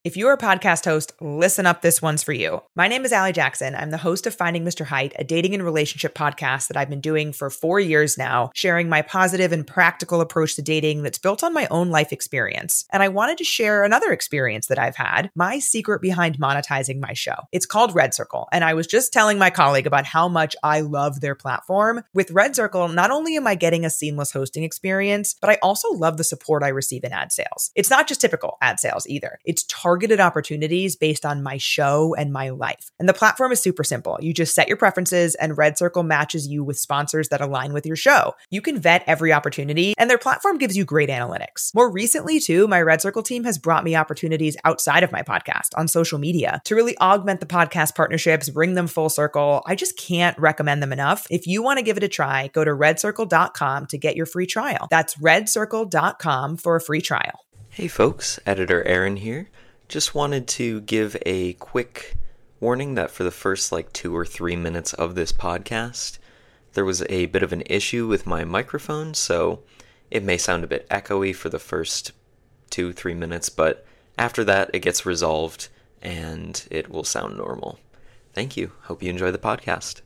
If you're a podcast host, listen up, this one's for you. My name is Allie Jackson. I'm the host of Finding Mr. Height, a dating and relationship podcast that I've been doing for 4 years now, sharing my positive and practical approach to dating that's built on my own life experience. And I wanted to share another experience that I've had, my secret behind monetizing my show. It's called Red Circle, and I was just telling my colleague about how much I love their platform. With Red Circle, not only am I getting a seamless hosting experience, but I also love the support I receive in ad sales. It's not just typical ad sales either. It's targeted opportunities based on my show and my life. And the platform is super simple. You just set your preferences and Red Circle matches you with sponsors that align with your show. You can vet every opportunity and their platform gives you great analytics. More recently too, my Red Circle team has brought me opportunities outside of my podcast on social media to really augment the podcast partnerships, bring them full circle. I just can't recommend them enough. If you want to give it a try, go to redcircle.com to get your free trial. That's redcircle.com for a free trial. Hey folks, Editor Aaron here. Just wanted to give a quick warning that for the first 2 or 3 minutes of this podcast, there was a bit of an issue with my microphone, so it may sound a bit echoey for the first 2-3 minutes, but after that it gets resolved and it will sound normal. Thank you. Hope you enjoy the podcast.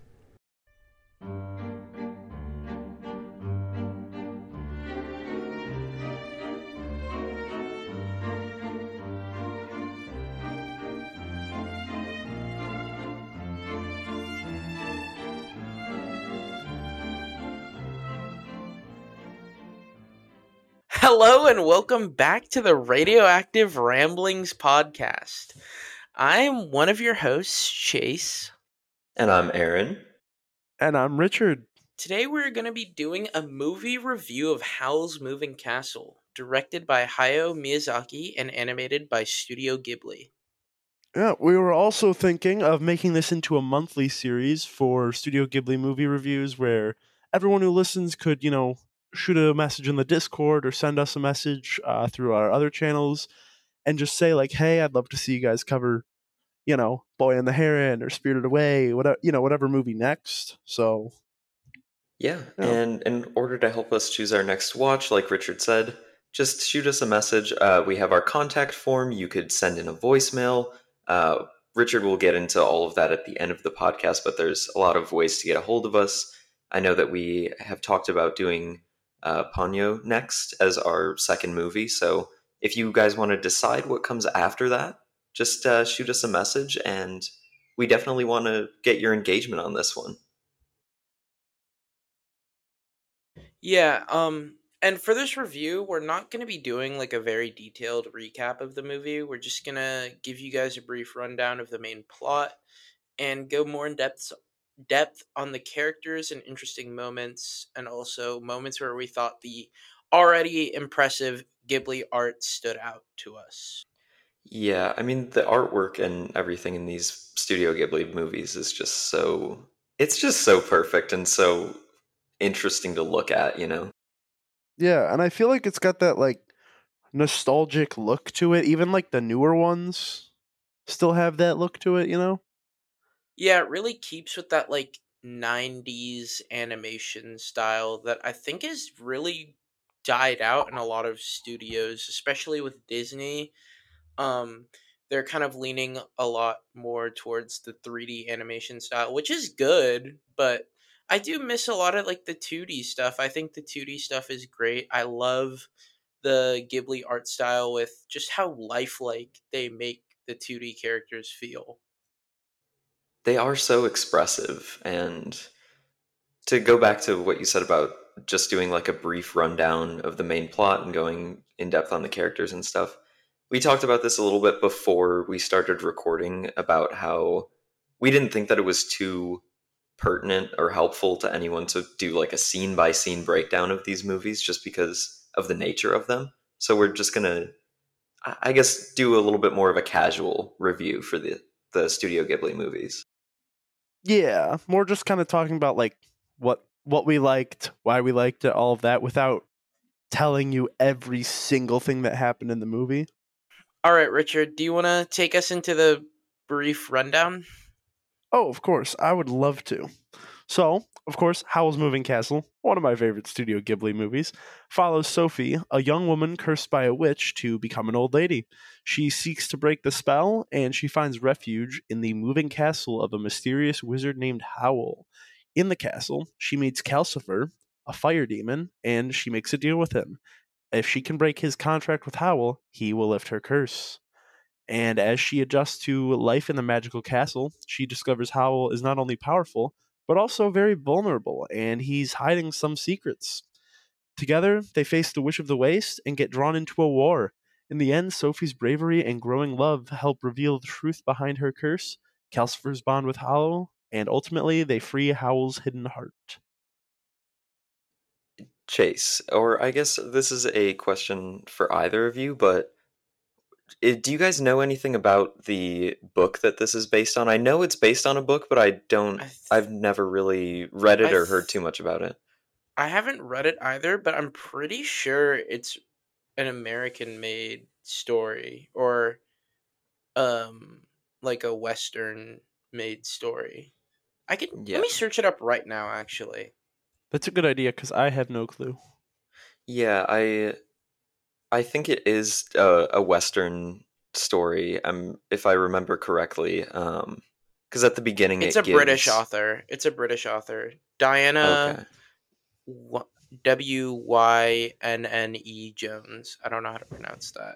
Hello and welcome back to the Radioactive Ramblings podcast. I'm one of your hosts, Chase. And I'm Aaron. And I'm Richard. Today we're going to be doing a movie review of Howl's Moving Castle, directed by Hayao Miyazaki and animated by Studio Ghibli. Yeah, we were also thinking of making this into a monthly series for Studio Ghibli movie reviews where everyone who listens could, shoot a message in the Discord or send us a message through our other channels and just say hey, I'd love to see you guys cover, Boy and the Heron or Spirited Away, whatever movie next. So Yeah, and in order to help us choose our next watch, like Richard said, just shoot us a message. We have our contact form. You could send in a voicemail. Richard will get into all of that at the end of the podcast, but there's a lot of ways to get a hold of us. I know that we have talked about doing Ponyo next as our second movie, so if you guys want to decide what comes after that, just shoot us a message, and we definitely want to get your engagement on this one. Yeah, and for this review, we're not going to be doing a very detailed recap of the movie. We're just going to give you guys a brief rundown of the main plot and go more in depth on the characters and interesting moments, and also moments where we thought the already impressive Ghibli art stood out to us. Yeah, I mean, the artwork and everything in these Studio Ghibli movies is just so perfect and so interesting to look at, Yeah, and I feel like it's got that nostalgic look to it. Even the newer ones still have that look to it, Yeah, it really keeps with that 90s animation style that I think is really died out in a lot of studios, especially with Disney. They're kind of leaning a lot more towards the 3D animation style, which is good, but I do miss a lot of the 2D stuff. I think the 2D stuff is great. I love the Ghibli art style with just how lifelike they make the 2D characters feel. They are so expressive. And to go back to what you said about just doing a brief rundown of the main plot and going in depth on the characters and stuff, we talked about this a little bit before we started recording about how we didn't think that it was too pertinent or helpful to anyone to do a scene by scene breakdown of these movies just because of the nature of them. So we're just gonna, I guess, do a little bit more of a casual review for the Studio Ghibli movies. Yeah, more just kind of talking about what we liked, why we liked it, all of that, without telling you every single thing that happened in the movie. All right, Richard, do you want to take us into the brief rundown? Oh, of course, I would love to. So, of course, Howl's Moving Castle, one of my favorite Studio Ghibli movies, follows Sophie, a young woman cursed by a witch, to become an old lady. She seeks to break the spell, and she finds refuge in the moving castle of a mysterious wizard named Howl. In the castle, she meets Calcifer, a fire demon, and she makes a deal with him. If she can break his contract with Howl, he will lift her curse. And as she adjusts to life in the magical castle, she discovers Howl is not only powerful, but also very vulnerable, and he's hiding some secrets. Together, they face the Witch of the Waste and get drawn into a war. In the end, Sophie's bravery and growing love help reveal the truth behind her curse, Calcifer's bond with Howl, and ultimately they free Howl's hidden heart. Chase, or I guess this is a question for either of you, but do you guys know anything about the book that this is based on? I know it's based on a book, but I've never really read it or heard too much about it. I haven't read it either, but I'm pretty sure it's an American-made story, or like a Western-made story. Let me search it up right now, actually. That's a good idea, because I have no clue. Yeah, I think it is a Western story. If I remember correctly, because at the beginning it's a British author. It's a British author, Diana Wynne Jones. I don't know how to pronounce that.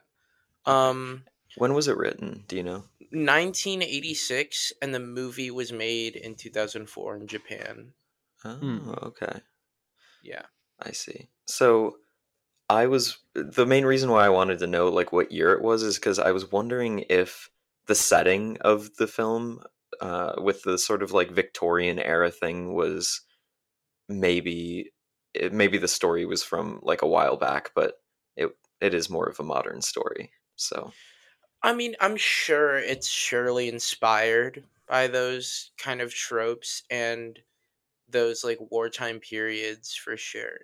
When was it written? Do you know? 1986, and the movie was made in 2004 in Japan. Oh, okay. Yeah, I see. So the main reason why I wanted to know like what year it was is because I was wondering if the setting of the film, with the sort of like Victorian era thing, was maybe the story was from like a while back, but it is more of a modern story. So I mean, I'm sure it's surely inspired by those kind of tropes and those like wartime periods for sure.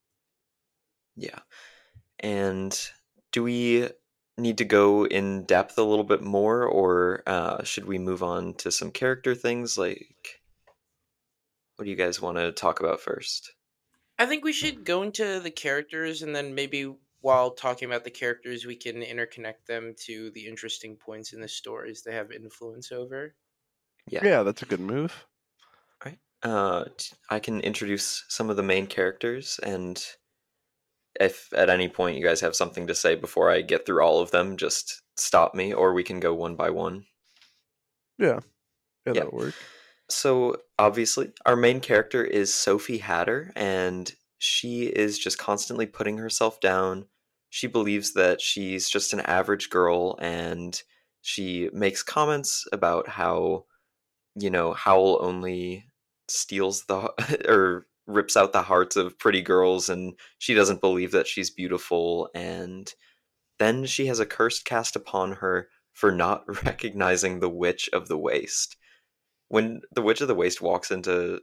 Yeah. And do we need to go in depth a little bit more, or should we move on to some character things? Like, what do you guys want to talk about first? I think we should go into the characters, and then maybe while talking about the characters, we can interconnect them to the interesting points in the stories they have influence over. Yeah, that's a good move. All right. I can introduce some of the main characters, and if at any point you guys have something to say before I get through all of them, just stop me, or we can go one by one. Yeah, that'll work. So, obviously, our main character is Sophie Hatter, and she is just constantly putting herself down. She believes that she's just an average girl, and she makes comments about how, Howl only steals or rips out the hearts of pretty girls, and she doesn't believe that she's beautiful. And then she has a curse cast upon her for not recognizing the Witch of the Waste. When the Witch of the Waste walks into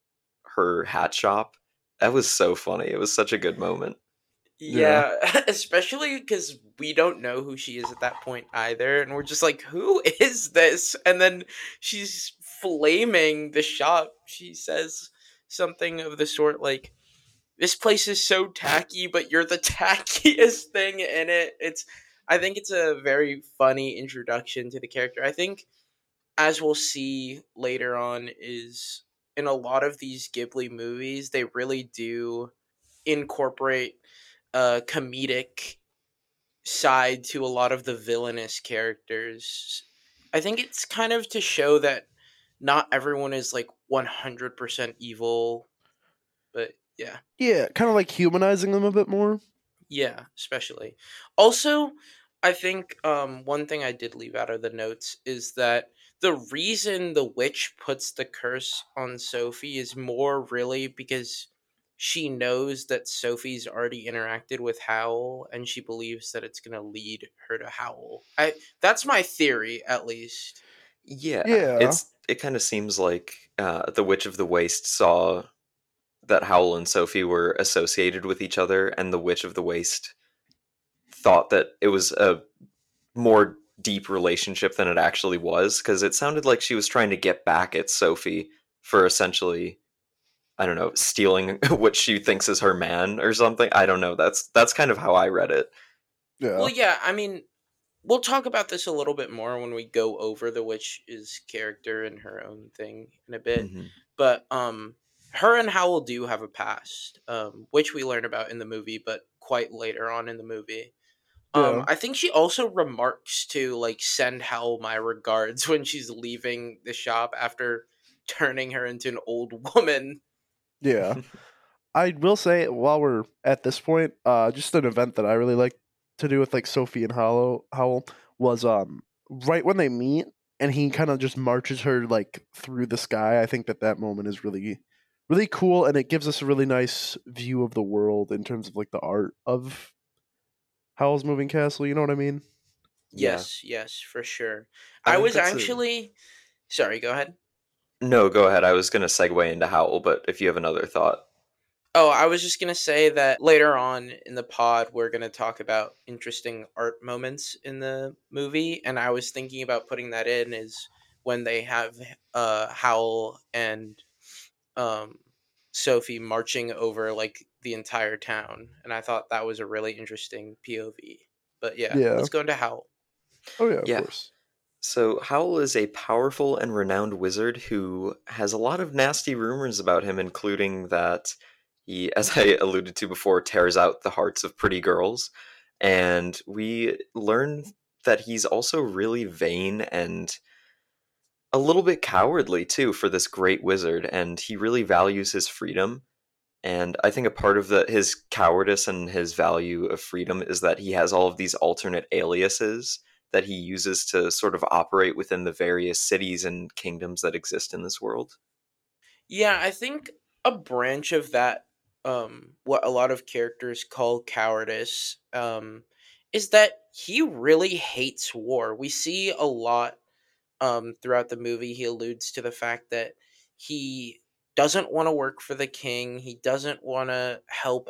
her hat shop, that was so funny. It was such a good moment. Yeah, especially because we don't know who she is at that point either, and we're just like, who is this? And then she's flaming the shop. She says something of the sort like, this place is so tacky, but you're the tackiest thing in it. I think it's a very funny introduction to the character. I think, as we'll see later on, is in a lot of these Ghibli movies, they really do incorporate a comedic side to a lot of the villainous characters. I think it's kind of to show that not everyone is like 100% evil, but yeah. Yeah, kind of like humanizing them a bit more. Yeah, especially. Also, I think one thing I did leave out of the notes is that the reason the witch puts the curse on Sophie is more really because she knows that Sophie's already interacted with Howl, and she believes that it's going to lead her to Howl. That's my theory, at least. Yeah. Yeah. It kind of seems like the Witch of the Waste saw that Howl and Sophie were associated with each other, and the Witch of the Waste thought that it was a more deep relationship than it actually was, because it sounded like she was trying to get back at Sophie for essentially I don't know, stealing what she thinks is her man or something. I don't know. That's kind of how I read it. Yeah. Well, yeah, I mean, we'll talk about this a little bit more when we go over the witch's character and her own thing in a bit. Hmm. But her and Howl do have a past, which we learn about in the movie, but quite later on in the movie. Yeah. I think she also remarks to like send Howl my regards when she's leaving the shop after turning her into an old woman. Yeah. I will say, while we're at this point, just an event that I really like to do with like Sophie and Howl was right when they meet and he kind of just marches her like through the sky. I think that moment is really cool, and it gives us a really nice view of the world in terms of like the art of Howl's Moving Castle. You know what I mean? Yeah. Yes, for sure. I I think was that's actually sorry, go ahead. No, go ahead. I was going to segue into Howl, but if you have another thought. Oh, I was just going to say that later on in the pod, we're going to talk about interesting art moments in the movie. And I was thinking about putting that in is when they have Howl and um, Sophie marching over like the entire town. And I thought that was a really interesting POV. But yeah, Yeah. let's go into Howl. Oh yeah, of Yeah. course. So Howl is a powerful and renowned wizard who has a lot of nasty rumors about him, including that he, as I alluded to before, tears out the hearts of pretty girls. And we learn that he's also really vain and a little bit cowardly too for this great wizard, and he really values his freedom. And I think a part of his cowardice and his value of freedom is that he has all of these alternate aliases that he uses to sort of operate within the various cities and kingdoms that exist in this world. Yeah, I think a branch of that, what a lot of characters call cowardice, is that he really hates war. We see a lot throughout the movie. He alludes to the fact that he doesn't want to work for the king. He doesn't want to help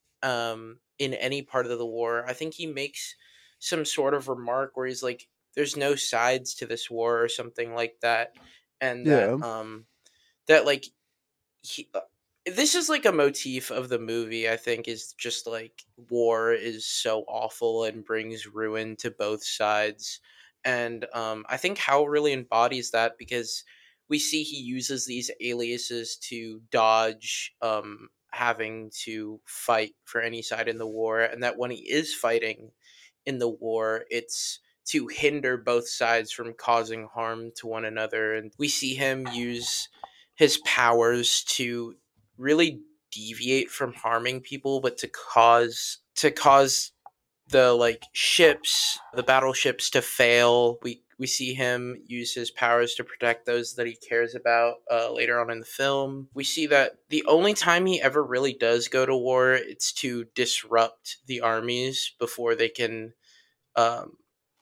in any part of the war. I think he makes some sort of remark where he's like, "There's no sides to this war" or something like that, and Yeah. that like he, this is like a motif of the movie. I think is just like war is so awful and brings ruin to both sides, and I think Hal really embodies that because we see he uses these aliases to dodge having to fight for any side in the war, and that when he is fighting in the war, it's to hinder both sides from causing harm to one another. And we see him use his powers to really deviate from harming people, but to cause the like ships, the battleships to fail. We see him use his powers to protect those that he cares about later on in the film. We see that the only time he ever really does go to war, it's to disrupt the armies before they can um,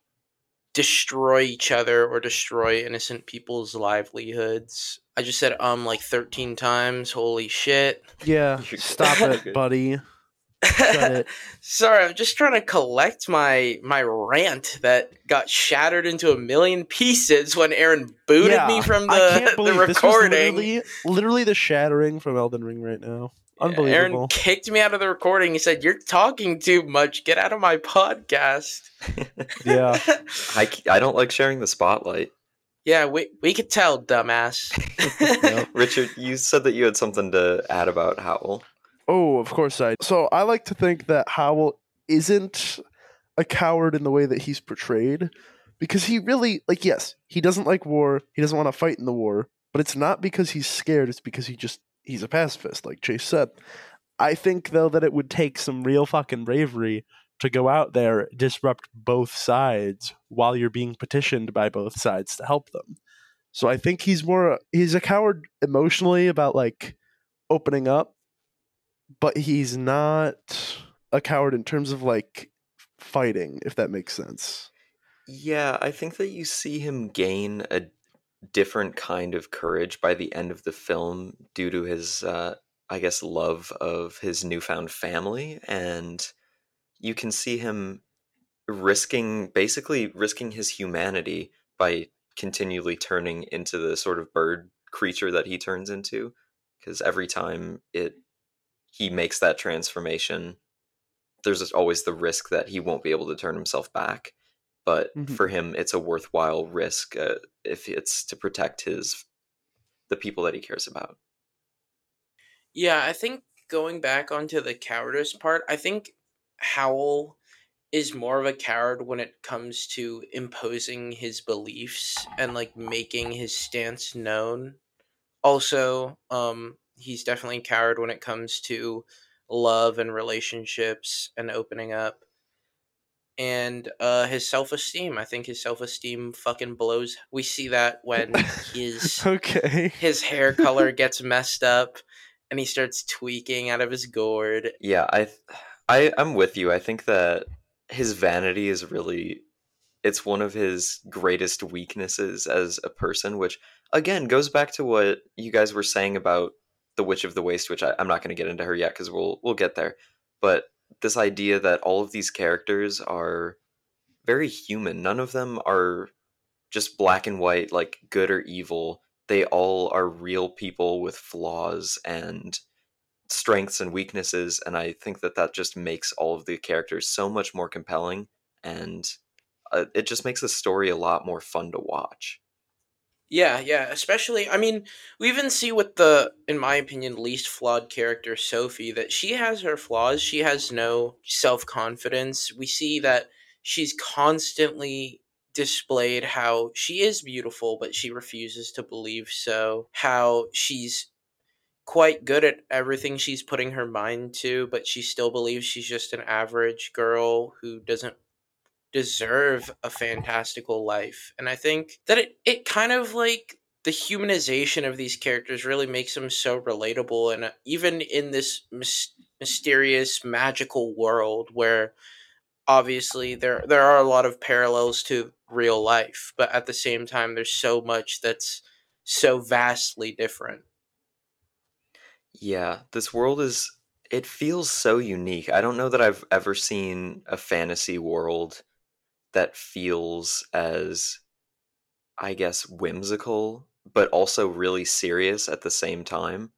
destroy each other or destroy innocent people's livelihoods. I just said like 13 times. Holy shit. Yeah. You're Stop good. it, buddy. Shut it. Sorry, I'm just trying to collect my rant that got shattered into a million pieces when Aaron booted me from I can't the believe recording. this was literally the shattering from Elden Ring right now. Yeah, Unbelievable. Aaron kicked me out of the recording. He said, "You're talking too much. Get out of my podcast." Yeah. I don't like sharing the spotlight. Yeah, we could tell, dumbass. Yep. Richard, you said that you had something to add about Howl. Oh, of course I. So I like to think that Howl isn't a coward in the way that he's portrayed, because he really, like, yes, he doesn't like war. He doesn't want to fight in the war, but it's not because he's scared. It's because he's a pacifist, like Chase said. I think though that it would take some real fucking bravery to go out there, disrupt both sides while you're being petitioned by both sides to help them. So I think he's a coward emotionally about like opening up, but he's not a coward in terms of like fighting, if that makes sense. Yeah, I think that you see him gain a different kind of courage by the end of the film due to his, I guess, love of his newfound family. And you can see him basically risking his humanity by continually turning into the sort of bird creature that he turns into. because every time he makes that transformation, there's always the risk that he won't be able to turn himself back. But for him, it's a worthwhile risk if it's to protect the people that he cares about. Yeah, I think going back onto the cowardice part, I think Howl is more of a coward when it comes to imposing his beliefs and like making his stance known. Also, he's definitely a coward when it comes to love and relationships and opening up. And his self-esteem, I think his self-esteem fucking blows. We see that when Okay. his hair color gets messed up and he starts tweaking out of his gourd. Yeah, I'm with you. I think that his vanity is really, it's one of his greatest weaknesses as a person, which again goes back to what you guys were saying about the Witch of the Waste, which I'm not going to get into her yet because we'll get there. But this idea that all of these characters are very human. None of them are just black and white, like good or evil. They all are real people with flaws and strengths and weaknesses, and I think that just makes all of the characters so much more compelling, and it just makes the story a lot more fun to watch. Yeah, yeah, especially, I mean, we even see with the, in my opinion, least flawed character, Sophie, that she has her flaws. She has no self confidence. We see that she's constantly displayed how she is beautiful, but she refuses to believe so. How she's quite good at everything she's putting her mind to, but she still believes she's just an average girl who doesn't deserve a fantastical life. And I think that it kind of like the humanization of these characters really makes them so relatable. And even in this mysterious, magical world where obviously there are a lot of parallels to real life, but at the same time, there's so much that's so vastly different. Yeah, this world it feels so unique. I don't know that I've ever seen a fantasy world that feels as, I guess, whimsical, but also really serious at the same time.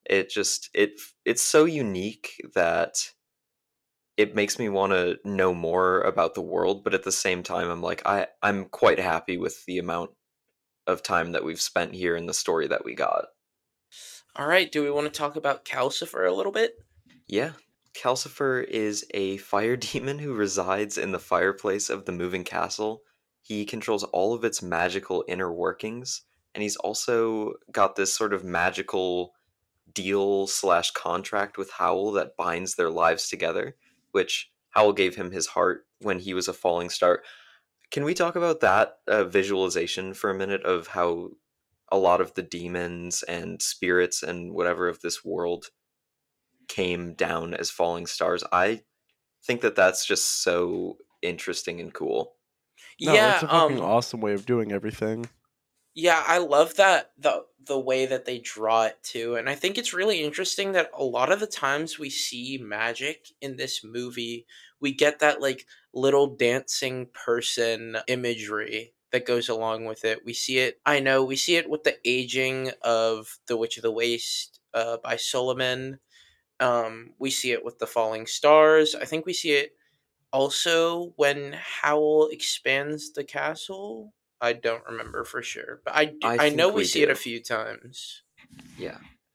It's so unique that it makes me want to know more about the world, but at the same time I'm like I'm quite happy with the amount of time that we've spent here in the story that we got. All right, do we want to talk about Calcifer a little bit? Yeah. Calcifer is a fire demon who resides in the fireplace of the moving castle. He controls all of its magical inner workings, and he's also got this sort of magical deal slash contract with Howl that binds their lives together, which Howl gave him his heart when he was a falling star. Can we talk about that visualization for a minute of how a lot of the demons and spirits and whatever of this world came down as falling stars? I think that's just so interesting and cool. No, it's Yeah, a fucking awesome way of doing everything. yeah, I love that the way that they draw it too. And I think it's really interesting that a lot of the times we see magic in this movie, we get that like little dancing person imagery that goes along with it. We see it, I know, we see it with the aging of The Witch of the Waste by Solomon. We see it with the falling stars. I think we see it also when Howl expands the castle. I don't remember for sure, but I know think we see it do. a few times. Yeah.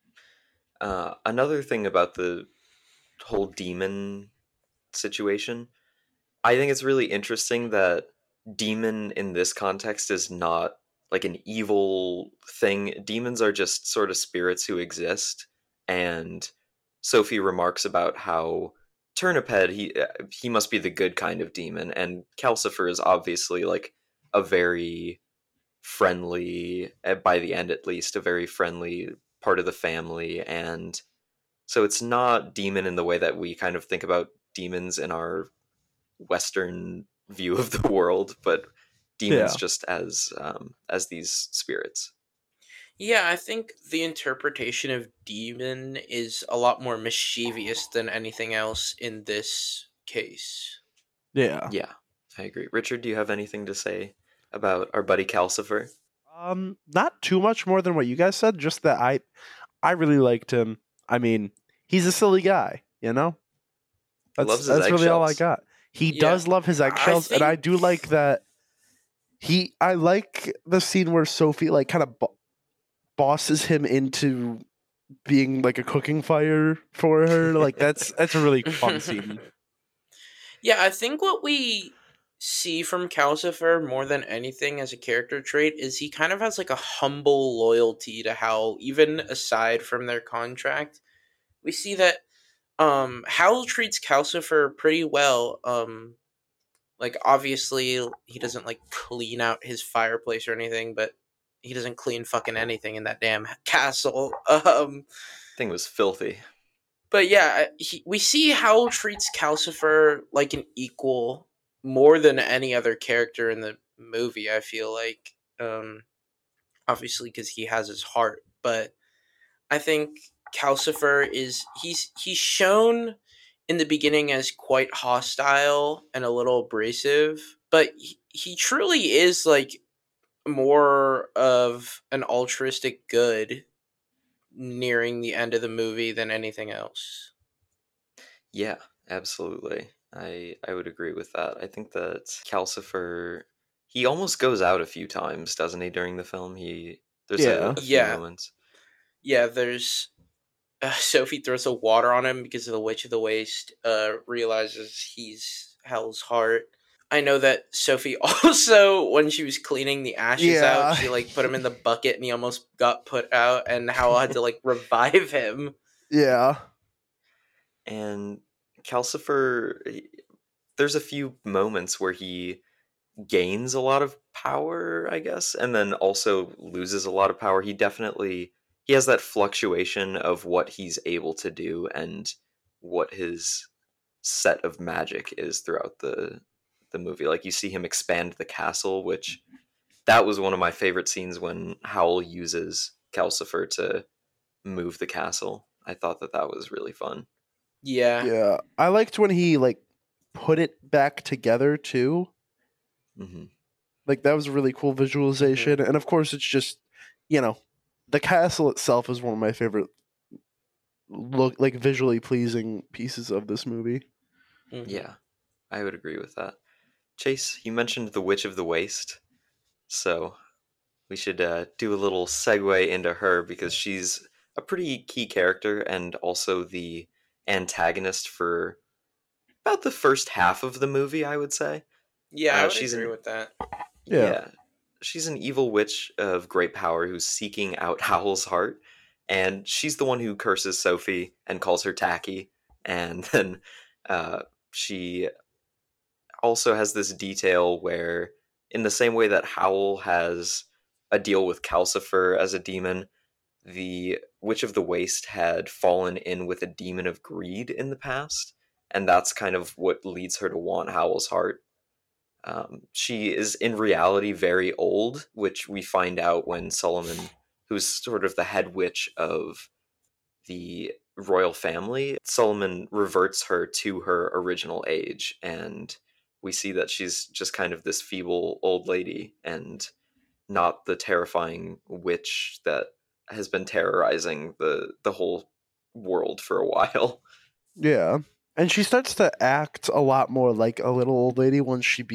Another thing about the whole demon situation, I think it's really interesting that demon in this context is not like an evil thing. Demons are just sort of spirits who exist, and Sophie remarks about how Turniphead, he must be the good kind of demon, and Calcifer is obviously like a very friendly, by the end at least, a very friendly part of the family, and so it's not demon in the way that we kind of think about demons in our Western view of the world, but demons Yeah. just as these spirits. Yeah, I think the interpretation of demon is a lot more mischievous than anything else in this case. Yeah. Yeah, I agree. Richard, do you have anything to say about our buddy Calcifer? Not too much more than what you guys said, just that I I really liked him. I mean, he's a silly guy, you know? Loves his That's really all I eggshells. got. He Yeah. does love his I eggshells, and I think- do like that. I like the scene where Sophie like kind of bosses him into being like a cooking fire for her. Like that's a really fun scene. Yeah, I think what we see from Calcifer more than anything as a character trait is he kind of has like a humble loyalty to Howl, even aside from their contract. We see that Howl treats Calcifer pretty well. Like obviously he doesn't like clean out his fireplace or anything, but he doesn't clean fucking anything in that damn castle. Thing was filthy. But yeah, we see Howl treats Calcifer like an equal more than any other character in the movie. I feel like, obviously because he has his heart, but I think Calcifer he's shown in the beginning as quite hostile and a little abrasive, but he truly is like more of an altruistic good nearing the end of the movie than anything else. Yeah, absolutely. I would agree with that. I think that Calcifer, he almost goes out a few times, doesn't he, during the film? There's Yeah. a few Yeah. moments. Yeah, there's Sophie throws the water on him because of the Witch of the Waste. Realizes he's Hell's heart. I know that Sophie also, when she was cleaning the ashes Yeah. out, she like put him in the bucket and he almost got put out, and Howell had to like revive him. Yeah. And Calcifer, there's a few moments where he gains a lot of power, I guess, and then also loses a lot of power. He has that fluctuation of what he's able to do and what his set of magic is throughout the movie. Like you see him expand the castle, which that was one of my favorite scenes when Howl uses Calcifer to move the castle. I thought that was really fun. Yeah. Yeah. I liked when he like put it back together too. Hmm. Like that was a really cool visualization. And of course it's just, the castle itself is one of my favorite visually pleasing pieces of this movie. Mhm. Yeah, I would agree with that. Chase, you mentioned the Witch of the Waste, so we should do a little segue into her because she's a pretty key character and also the antagonist for about the first half of the movie, I would say. Yeah, I would she's agree with that. Yeah, she's an evil witch of great power who's seeking out Howl's heart, and she's the one who curses Sophie and calls her tacky, and then she also has this detail where, in the same way that Howl has a deal with Calcifer as a demon, the Witch of the Waste had fallen in with a demon of greed in the past, and that's kind of what leads her to want Howl's heart. She is in reality very old, which we find out when Solomon, who's sort of the head witch of the royal family, Solomon reverts her to her original age, and we see that she's just kind of this feeble old lady and not the terrifying witch that has been terrorizing the whole world for a while. Yeah. And she starts to act a lot more like a little old lady once she's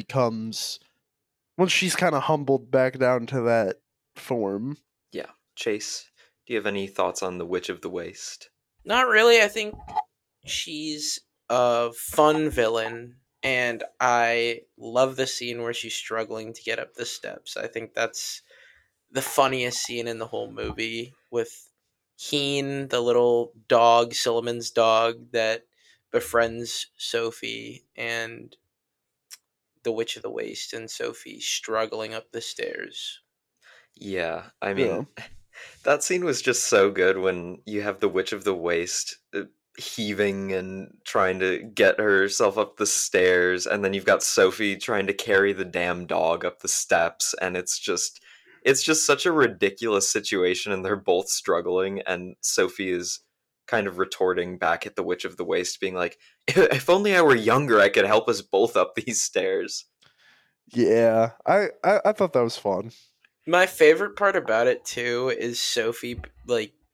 kind of humbled back down to that form. Yeah. Chase, do you have any thoughts on the Witch of the Waste? Not really. I think she's a fun villain, and I love the scene where she's struggling to get up the steps. I think that's the funniest scene in the whole movie, with Keen, the little dog, Solomon's dog that befriends Sophie, and the Witch of the Waste and Sophie struggling up the stairs. Yeah, I mean, that scene was just so good when you have the Witch of the Waste heaving and trying to get herself up the stairs, and then you've got Sophie trying to carry the damn dog up the steps, and it's just such a ridiculous situation, and they're both struggling, and Sophie is kind of retorting back at the Witch of the Waste, being like, if only I were younger, I could help us both up these stairs. Yeah, I thought that was fun. My favorite part about it too is Sophie like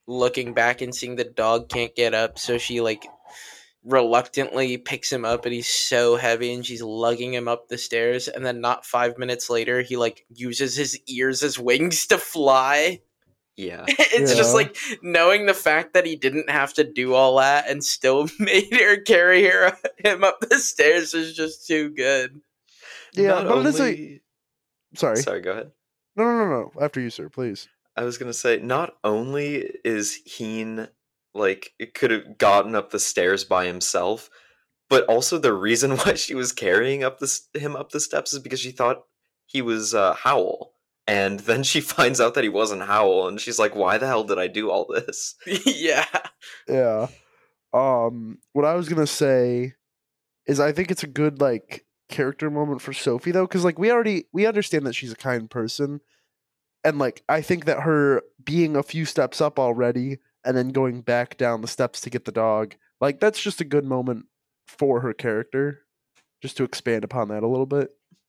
looking back and seeing the dog can't get up, so she like reluctantly picks him up, and he's so heavy, and she's lugging him up the stairs, and then not 5 minutes later he like uses his ears as wings to fly. Yeah. It's just Yeah. like knowing the fact that he didn't have to do all that and still made her carry him up the stairs is just too good. Yeah, Not but it is only... sorry. Sorry, go ahead. No. After you, sir, please. I was gonna say, not only is Heen like it could have gotten up the stairs by himself, but also the reason why she was carrying him up the steps is because she thought he was Howl, and then she finds out that he wasn't Howl, and she's like, "Why the hell did I do all this?" Yeah. Yeah. What I was gonna say is I think it's a good like character moment for Sophie though, because like we understand that she's a kind person, and like I think that her being a few steps up already and then going back down the steps to get the dog, like that's just a good moment for her character, just to expand upon that a little bit.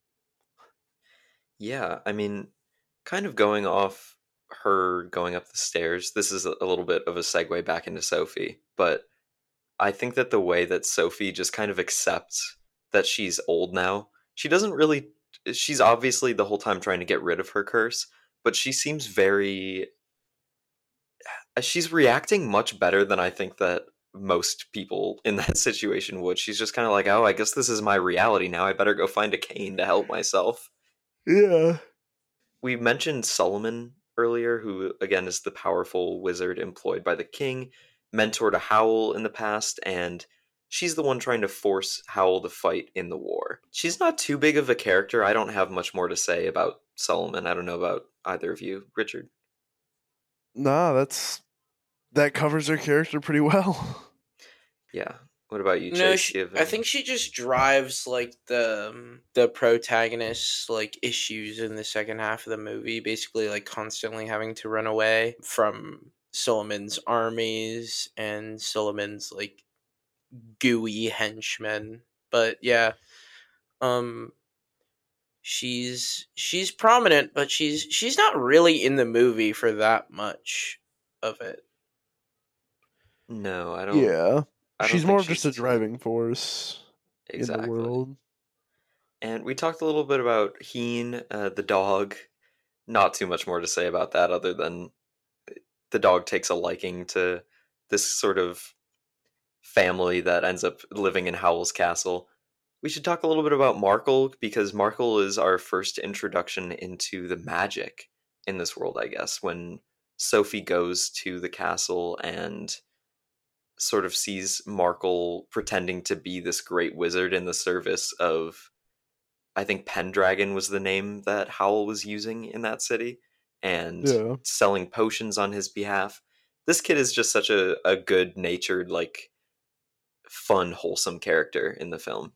Yeah, I mean, kind of going off her going up the stairs, this is a little bit of a segue back into Sophie, but I think that the way that Sophie just kind of accepts that she's old now, she doesn't really. She's obviously the whole time trying to get rid of her curse, but she seems very. She's reacting much better than I think that most people in that situation would. She's just kind of like, oh, I guess this is my reality now. I better go find a cane to help myself. Yeah. We mentioned Solomon earlier, who again is the powerful wizard employed by the king, mentor to Howl in the past, and she's the one trying to force Howl to fight in the war. She's not too big of a character. I don't have much more to say about Solomon. I don't know about either of you, Richard. Nah, that covers her character pretty well. Yeah. What about you, No, Chase? Do you have I any- think she just drives like the protagonist's like issues in the second half of the movie, basically like constantly having to run away from Solomon's armies and Solomon's like gooey henchmen. But yeah, um she's prominent, but she's not really in the movie for that much of it. No, I don't. Yeah. I don't She's think more of just a too- driving force in the Exactly. world. And we talked a little bit about Heen, the dog. Not too much more to say about that other than the dog takes a liking to this sort of family that ends up living in Howl's castle. We should talk a little bit about Markle because Markle is our first introduction into the magic in this world, I guess, when Sophie goes to the castle and sort of sees Markle pretending to be this great wizard in the service of, I think Pendragon was the name that Howl was using in that city, and Yeah. selling potions on his behalf. This kid is just such a good natured, like, fun, wholesome character in the film.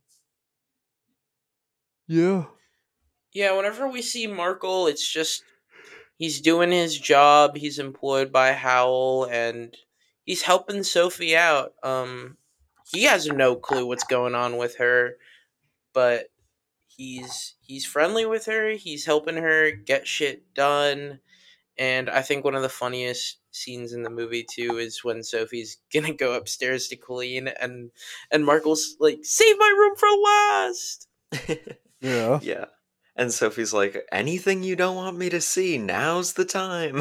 Yeah. Yeah, whenever we see Markle, it's just he's doing his job. He's employed by Howl, and he's helping Sophie out. He has no clue what's going on with her, but he's friendly with her. He's helping her get shit done. And I think one of the funniest scenes in the movie too is when Sophie's gonna go upstairs to clean, and Markle's like, "Save my room for last." Yeah. Yeah. And Sophie's like, anything you don't want me to see, now's the time.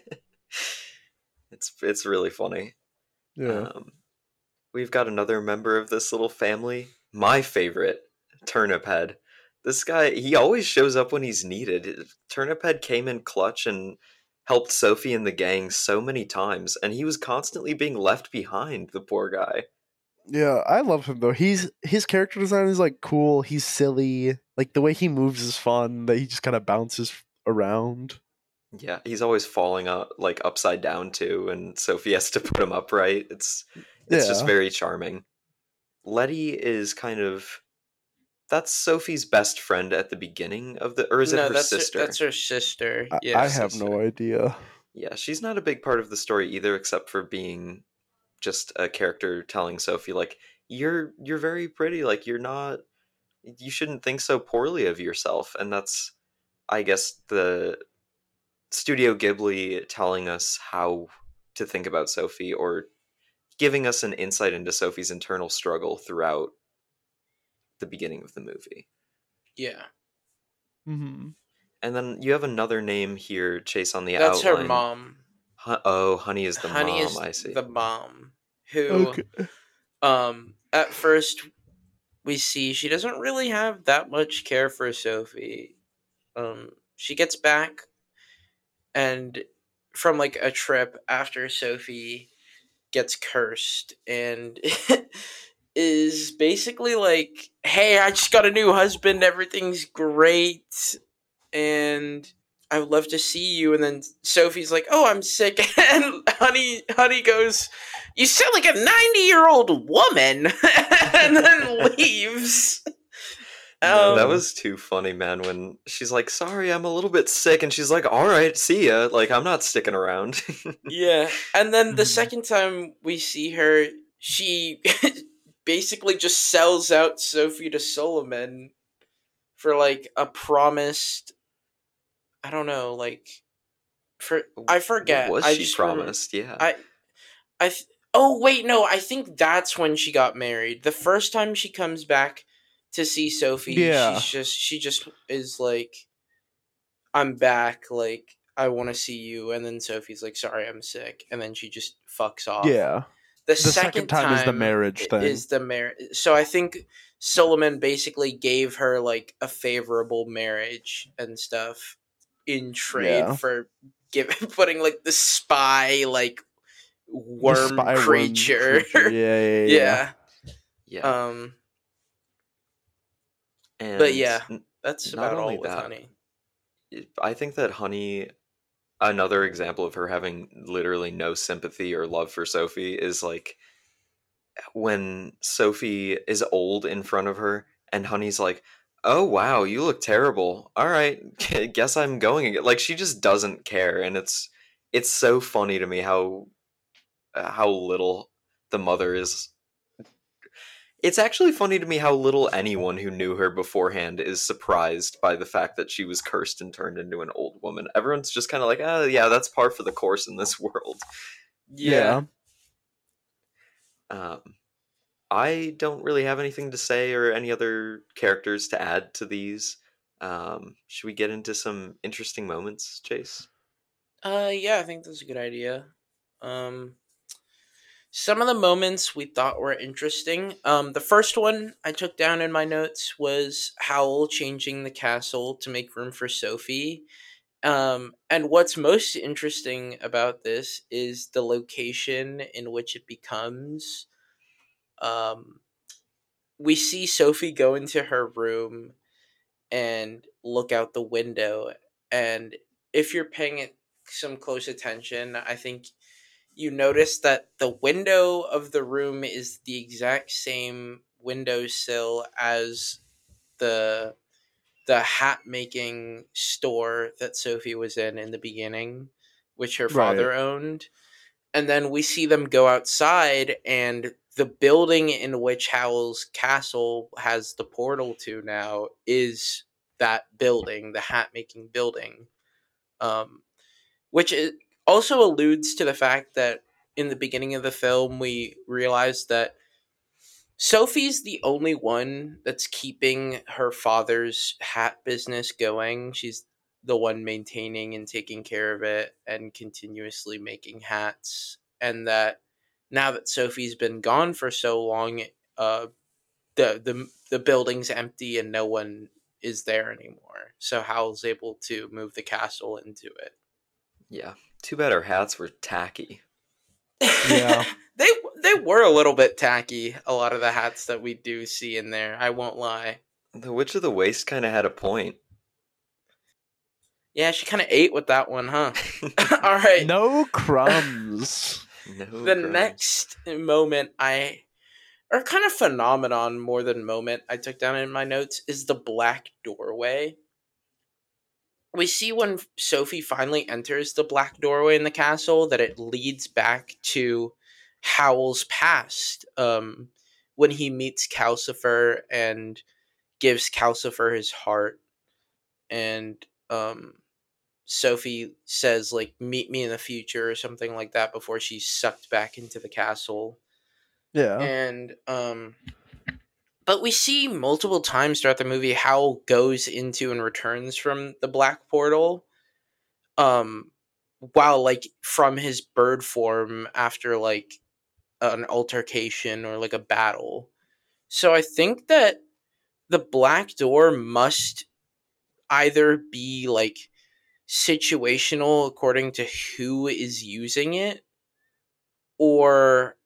It's really funny. Yeah. We've got another member of this little family, my favorite, Turnip Head. This guy, he always shows up when he's needed. Turnip Head came in clutch and helped Sophie and the gang so many times, and he was constantly being left behind, the poor guy. Yeah, I love him though. His character design is like cool. He's silly. Like the way he moves is fun. That he just kind of bounces around. Yeah, he's always falling like upside down too, and Sophie has to put him upright. It's just Yeah. very charming. Letty is kind of that's Sophie's best friend at the beginning of the, or is it No, her sister? that's her sister. I Yeah. have no sister. idea. Yeah, she's not a big part of the story either, except for being just a character telling Sophie like you're very pretty, like you shouldn't think so poorly of yourself, and that's, I guess, the Studio Ghibli telling us how to think about Sophie, or giving us an insight into Sophie's internal struggle throughout the beginning of the movie. Yeah. Mm-hmm. And then you have another name here, Chase, on the That's her outline. mom. Honey is the Honey mom, is I see. the mom who Okay. at first we see she doesn't really have that much care for Sophie. She gets back and from like a trip after Sophie gets cursed and is basically like, "Hey, I just got a new husband. Everything's great, and I would love to see you." And then Sophie's like, "Oh, I'm sick," and Honey goes, "You sound like a 90-year-old woman," and then leaves. That was too funny, man, when she's like, "Sorry, I'm a little bit sick," and she's like, "All right, see ya. Like, I'm not sticking around." Yeah, and then the Mhm. second time we see her, she basically just sells out Sophie to Solomon for like a promised. I don't know, like for I What forget. was I she just promised? Yeah. I. Oh wait, no. I think that's when she got married. The first time she comes back to see Sophie, Yeah. she just is like, "I'm back. Like I want to see you," and then Sophie's like, "Sorry, I'm sick," and then she just fucks off. Yeah. The The second time is the marriage thing. is the marriage. So I think Solomon basically gave her like a favorable marriage and stuff in trade Yeah. for putting like the spy like The worm spy worm creature. Yeah. Yeah. Yeah. But And yeah, that's not about only all with that, Honey. I think that Honey, another example of her having literally no sympathy or love for Sophie, is like when Sophie is old in front of her and Honey's like, "Oh wow, you look terrible. All right, guess I'm going again." Like, she just doesn't care, and it's so funny to me how little the mother is. It's actually funny to me how little anyone who knew her beforehand is surprised by the fact that she was cursed and turned into an old woman. Everyone's just kind of like, "Oh yeah, that's par for the course in this world." Yeah. Um, I don't really have anything to say or any other characters to add to these. Should we get into some interesting moments, Chase? Yeah, I think that's a good idea. Um some of the moments we thought were interesting. The first one I took down in my notes was Howl changing the castle to make room for Sophie. And what's most interesting about this is the location in which it becomes. Um, we see Sophie go into her room and look out the window. And if you're paying it some close attention, I think you notice that the window of the room is the exact same windowsill as the hat making store that Sophie was in the beginning, which her Right. father owned. And then we see them go outside, and the building in which Howl's castle has the portal to now is that building, the hat making building. Um, which also alludes to the fact that in the beginning of the film, we realize that Sophie's the only one that's keeping her father's hat business going. She's the one maintaining and taking care of it and continuously making hats. And that now that Sophie's been gone for so long, the building's empty and no one is there anymore. So Howl's able to move the castle into it. Yeah. Too bad our hats were tacky. Yeah. they were a little bit tacky, a lot of the hats that we do see in there, I won't lie. The Witch of the Waste kind of had a point. Yeah, she kind of ate with that one, huh? All right. No crumbs. No The crumbs. next moment or kind of phenomenon more than moment I took down in my notes is the black doorway. We see when Sophie finally enters the black doorway in the castle that it leads back to Howl's past. When he meets Calcifer and gives Calcifer his heart, and Sophie says like meet me in the future or something like that before she's sucked back into the castle. Yeah. And but we see multiple times throughout the movie Howl goes into and returns from the black portal, um while like from his bird form after like an altercation or like a battle. So I think that the black door must either be like situational according to who is using it, or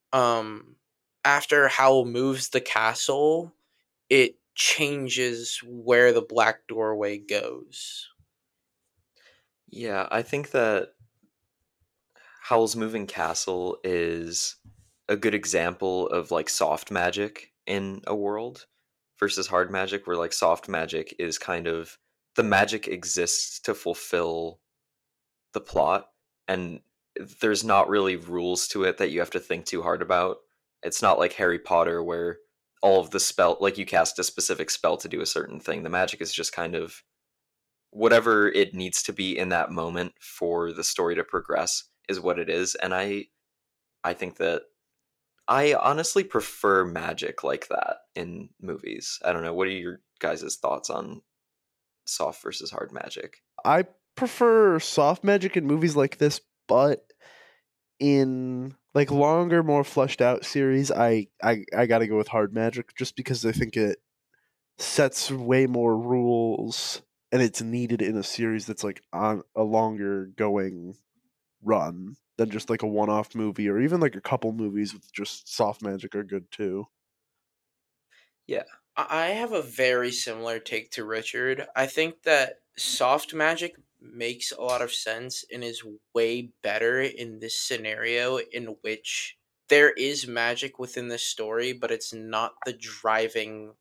after Howl moves the castle, it changes where the black doorway goes. Yeah, I think that Howl's Moving Castle is a good example of like soft magic in a world versus hard magic, where like soft magic is kind of the magic exists to fulfill the plot, and there's not really rules to it that you have to think too hard about. It's not like Harry Potter where all of the spell, like you cast a specific spell to do a certain thing. The magic is just kind of whatever it needs to be in that moment for the story to progress is what it is. And I think that I honestly prefer magic like that in movies. I don't know, what are your guys' thoughts on soft versus hard magic? I prefer soft magic in movies like this, but in like longer, more fleshed out series, I gotta go with hard magic just because I think it sets way more rules and it's needed in a series that's like on a longer going run than just like a one off movie, or even like a couple movies with just soft magic are good too. Yeah. I have a very similar take to Richard. I think that soft magic makes a lot of sense and is way better in this scenario in which there is magic within the story, but it's not the driving,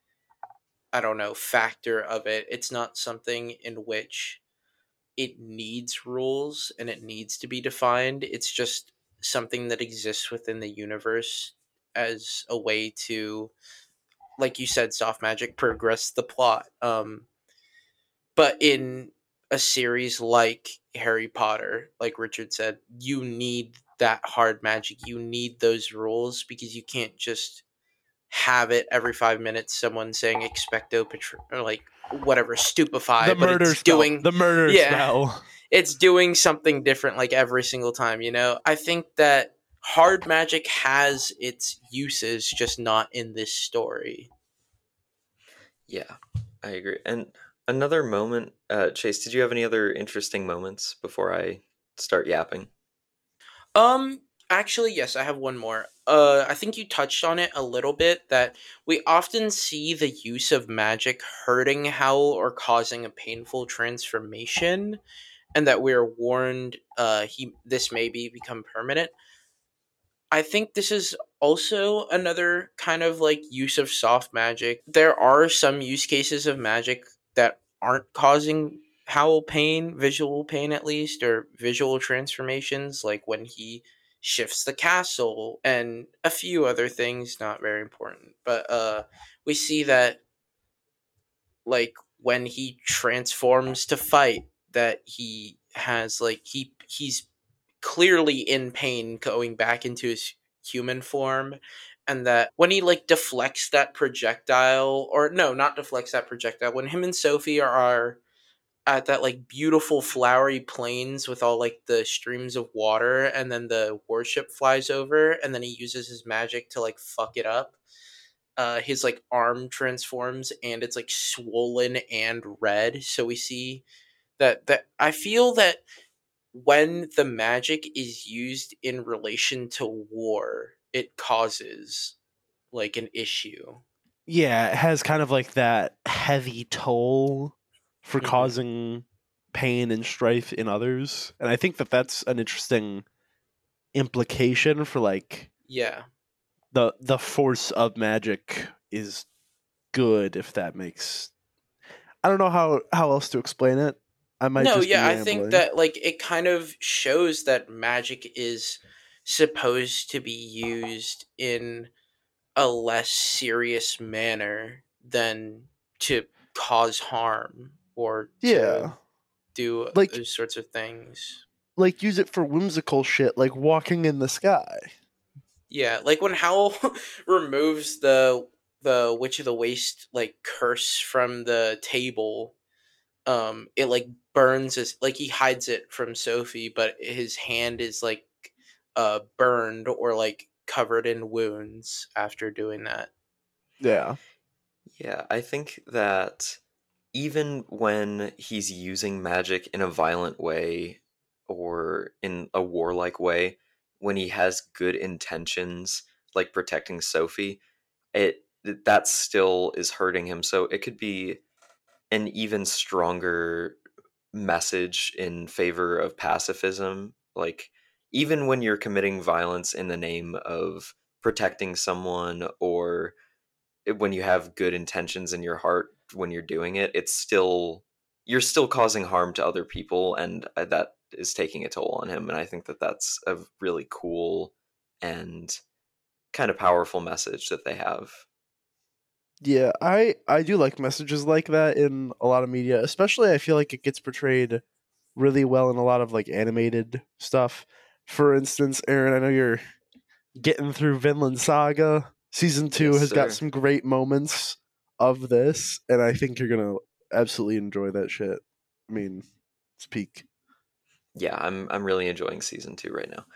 I don't know, factor of it. It's not something in which it needs rules and it needs to be defined. It's just something that exists within the universe as a way to, like you said, soft magic progress the plot. But in a series like Harry Potter, like Richard said, you need that hard magic. You need those rules because you can't just have it every 5 minutes someone saying expecto or like whatever stupefy, The but murder it's spell. doing The murder yeah, spell. it's doing something different like every single time. I think that hard magic has its uses, just not in this story. Yeah, I agree. And another moment, Chase, did you have any other interesting moments before I start yapping? Actually, yes, I have one more. I think you touched on it a little bit, that we often see the use of magic hurting Howl or causing a painful transformation, and that we're warned this may become permanent. I think this is also another kind of like use of soft magic. There are some use cases of magic that aren't causing Howl pain, visual pain at least, or visual transformations, like when he shifts the castle and a few other things, not very important. But we see that like when he transforms to fight, that he has like he's clearly in pain going back into his human form, and that when he like deflects that projectile, or no, not deflects that projectile, when him and Sophie are at that like beautiful flowery plains with all like the streams of water, and then the warship flies over and then he uses his magic to like fuck it up, his like arm transforms and it's like swollen and red. So we see that I feel that when the magic is used in relation to war, it causes like an issue. Yeah, it has kind of like that heavy toll for Mm-hmm. causing pain and strife in others. And I think that that's an interesting implication for like Yeah. the force of magic is good, if that makes, I don't know how else to explain it. I might No, just be yeah, I think rambling. that like it kind of shows that magic is supposed to be used in a less serious manner than to cause harm or to Yeah. do Like- those sorts of things. Like, use it for whimsical shit, like walking in the sky. Yeah, like when Howl removes the Witch of the Waste like curse from the table, it like burns his, like he hides it from Sophie, but his hand is like burned or like covered in wounds after doing that. Yeah. Yeah, I think that even when he's using magic in a violent way or in a warlike way, when he has good intentions, like protecting Sophie, that still is hurting him. So it could be an even stronger message in favor of pacifism. Like, even when you're committing violence in the name of protecting someone, or when you have good intentions in your heart when you're doing it, you're still causing harm to other people, and that is taking a toll on him. And I think that that's a really cool and kind of powerful message that they have. Yeah, I do like messages like that in a lot of media, especially I feel like it gets portrayed really well in a lot of like animated stuff. For instance, Aaron, I know you're getting through Vinland Saga. Season 2 Yes, has got sir. some great moments of this, and I think you're gonna absolutely enjoy that shit. I mean, it's peak. Yeah, I'm really enjoying season 2 right now.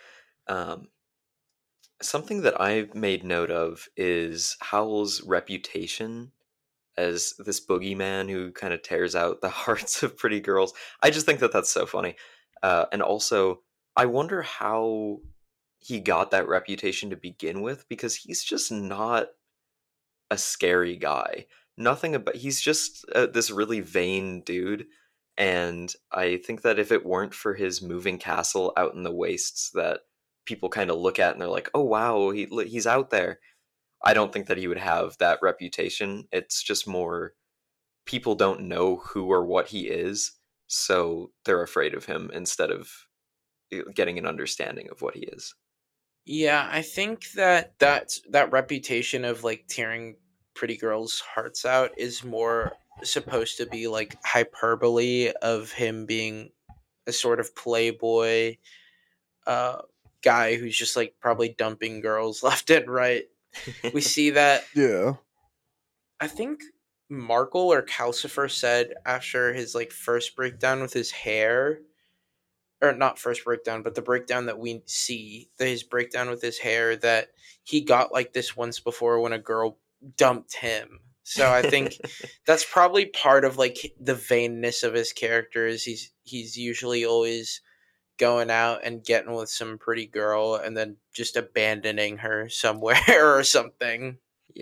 Something that I've made note of is Howl's reputation as this boogeyman who kind of tears out the hearts of pretty girls. I just think that that's so funny. And also, I wonder how he got that reputation to begin with, because he's just not a scary guy. Nothing about, he's just this really vain dude. And I think that if it weren't for his moving castle out in the wastes that people kind of look at and they're like, "Oh wow, he's out there." I don't think that he would have that reputation. It's just more people don't know who or what he is, so they're afraid of him instead of getting an understanding of what he is. Yeah, I think that reputation of like tearing pretty girls' hearts out is more supposed to be like hyperbole of him being a sort of playboy uh guy who's just like probably dumping girls left and right. We see that, Yeah. I think Markle or Calcifer said after his like first breakdown with his hair, or not first breakdown, but the breakdown that we see, his breakdown with his hair, that he got like this once before when a girl dumped him. So I think that's probably part of like the vainness of his character is he's usually always going out and getting with some pretty girl and then just abandoning her somewhere or something. Yeah,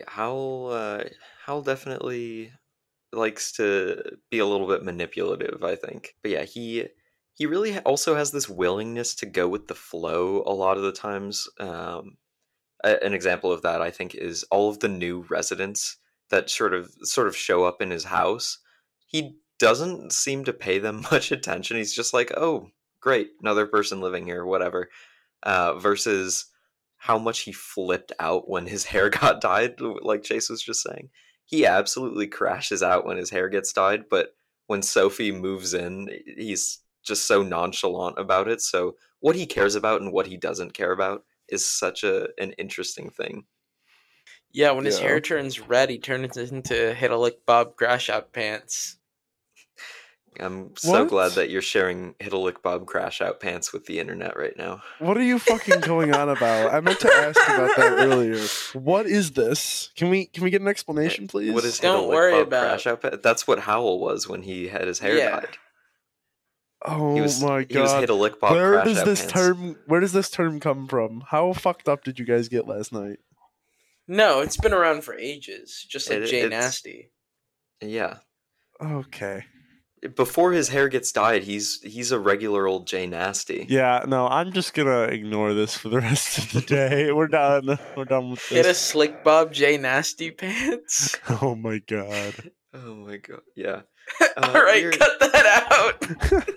Hal definitely likes to be a little bit manipulative, I think. But yeah, he really also has this willingness to go with the flow a lot of the times. An example of that, I think, is all of the new residents that sort of show up in his house. He doesn't seem to pay them much attention. He's just like, "Oh, great, another person living here, whatever." Versus how much he flipped out when his hair got dyed, like Chase was just saying. He absolutely crashes out when his hair gets dyed, but when Sophie moves in, he's just so nonchalant about it. So what he cares about and what he doesn't care about is such an interesting thing. Yeah, when his Yeah. hair turns red, he turns into Hit a Lick Bob Crash Out Pants. I'm so What? glad that you're sharing Hit a Lick Bob Crash Out Pants with the internet right now. What are you fucking going on about? I meant to ask about that earlier. What is this? Can we get an explanation, please? What is Don't Hit a Lick worry Bob about- Crash Out Pants? That's what Howl was when he had his hair Yeah. dyed. Oh He was my god. he was Hit a Lick Bob Where Crash does Out this Pants. where does this term come from? How fucked up did you guys get last night? No, it's been around for ages, just like Jay It's- Nasty. Yeah. Okay. Before his hair gets dyed, he's a regular old Jay Nasty. Yeah, no, I'm just gonna ignore this for the rest of the day. We're done. We're done with Hit a this. Slick Bob Jay Nasty Pants. Oh my god. Oh my god. Yeah. All right, we're- cut that out.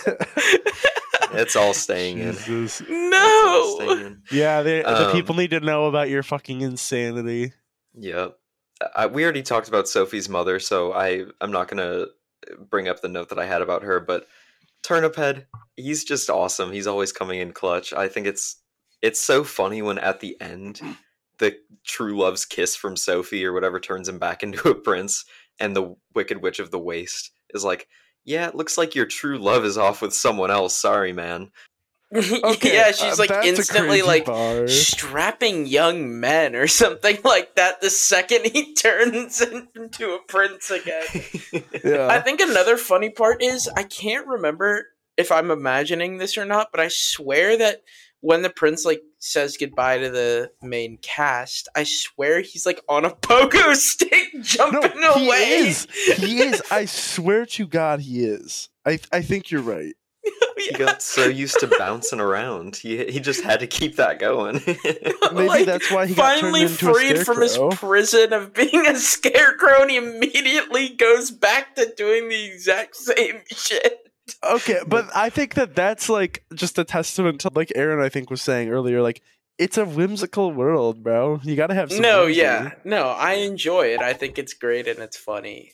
It's all staying in. Jesus. It's all staying No. in. Yeah, the Um, people need to know about your fucking insanity. Yep. We already talked about Sophie's mother, so I'm not gonna bring up the note that I had about her, but Turnip Head, he's just awesome. He's always coming in clutch. I think it's so funny when at the end the true love's kiss from Sophie or whatever turns him back into a prince, and the Wicked Witch of the Waste is like, yeah, it looks like your true love is off with someone else. Sorry, man. Okay, Yeah, she's like that's a instantly crazy like bar. strapping young men or something like that the second he turns into a prince again. Yeah. I think another funny part is I can't remember if I'm imagining this or not, but I swear that when the prince like says goodbye to the main cast, I swear he's like on a pogo stick jumping No, he away. is. He is. I swear to God, he is. I think you're right. He got so used to bouncing around. He just had to keep that going. Maybe that's why he got turned finally into a freed from his scarecrow. prison of being a scarecrow, and he immediately goes back to doing the exact same shit. Okay, but I think that that's like just a testament to like Aaron I think was saying earlier, like it's a whimsical world, bro. You got to have some whimsy. I enjoy it. I think it's great and it's funny.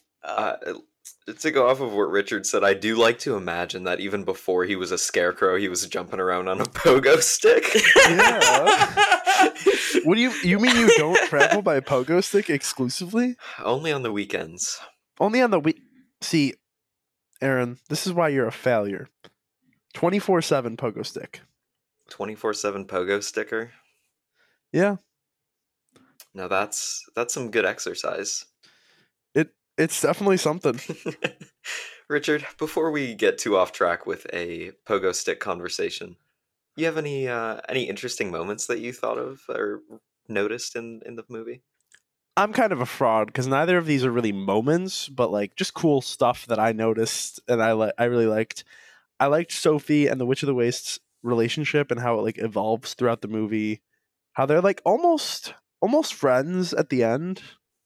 To go off of what Richard said, I do like to imagine that even before he was a scarecrow, he was jumping around on a pogo stick. Yeah. What do you mean you don't travel by pogo stick exclusively? Only on the weekends. Only on the week. See, Aaron, this is why you're a failure. 24/7 pogo stick. 24/7 pogo sticker. Yeah. Now that's some good exercise. It's definitely something. Richard, before we get too off track with a pogo stick conversation, you have any interesting moments that you thought of or noticed in the movie? I'm kind of a fraud because neither of these are really moments, but like just cool stuff that I noticed and I really liked. I liked Sophie and the Witch of the Waste's relationship and how it like evolves throughout the movie. How they're like almost friends at the end.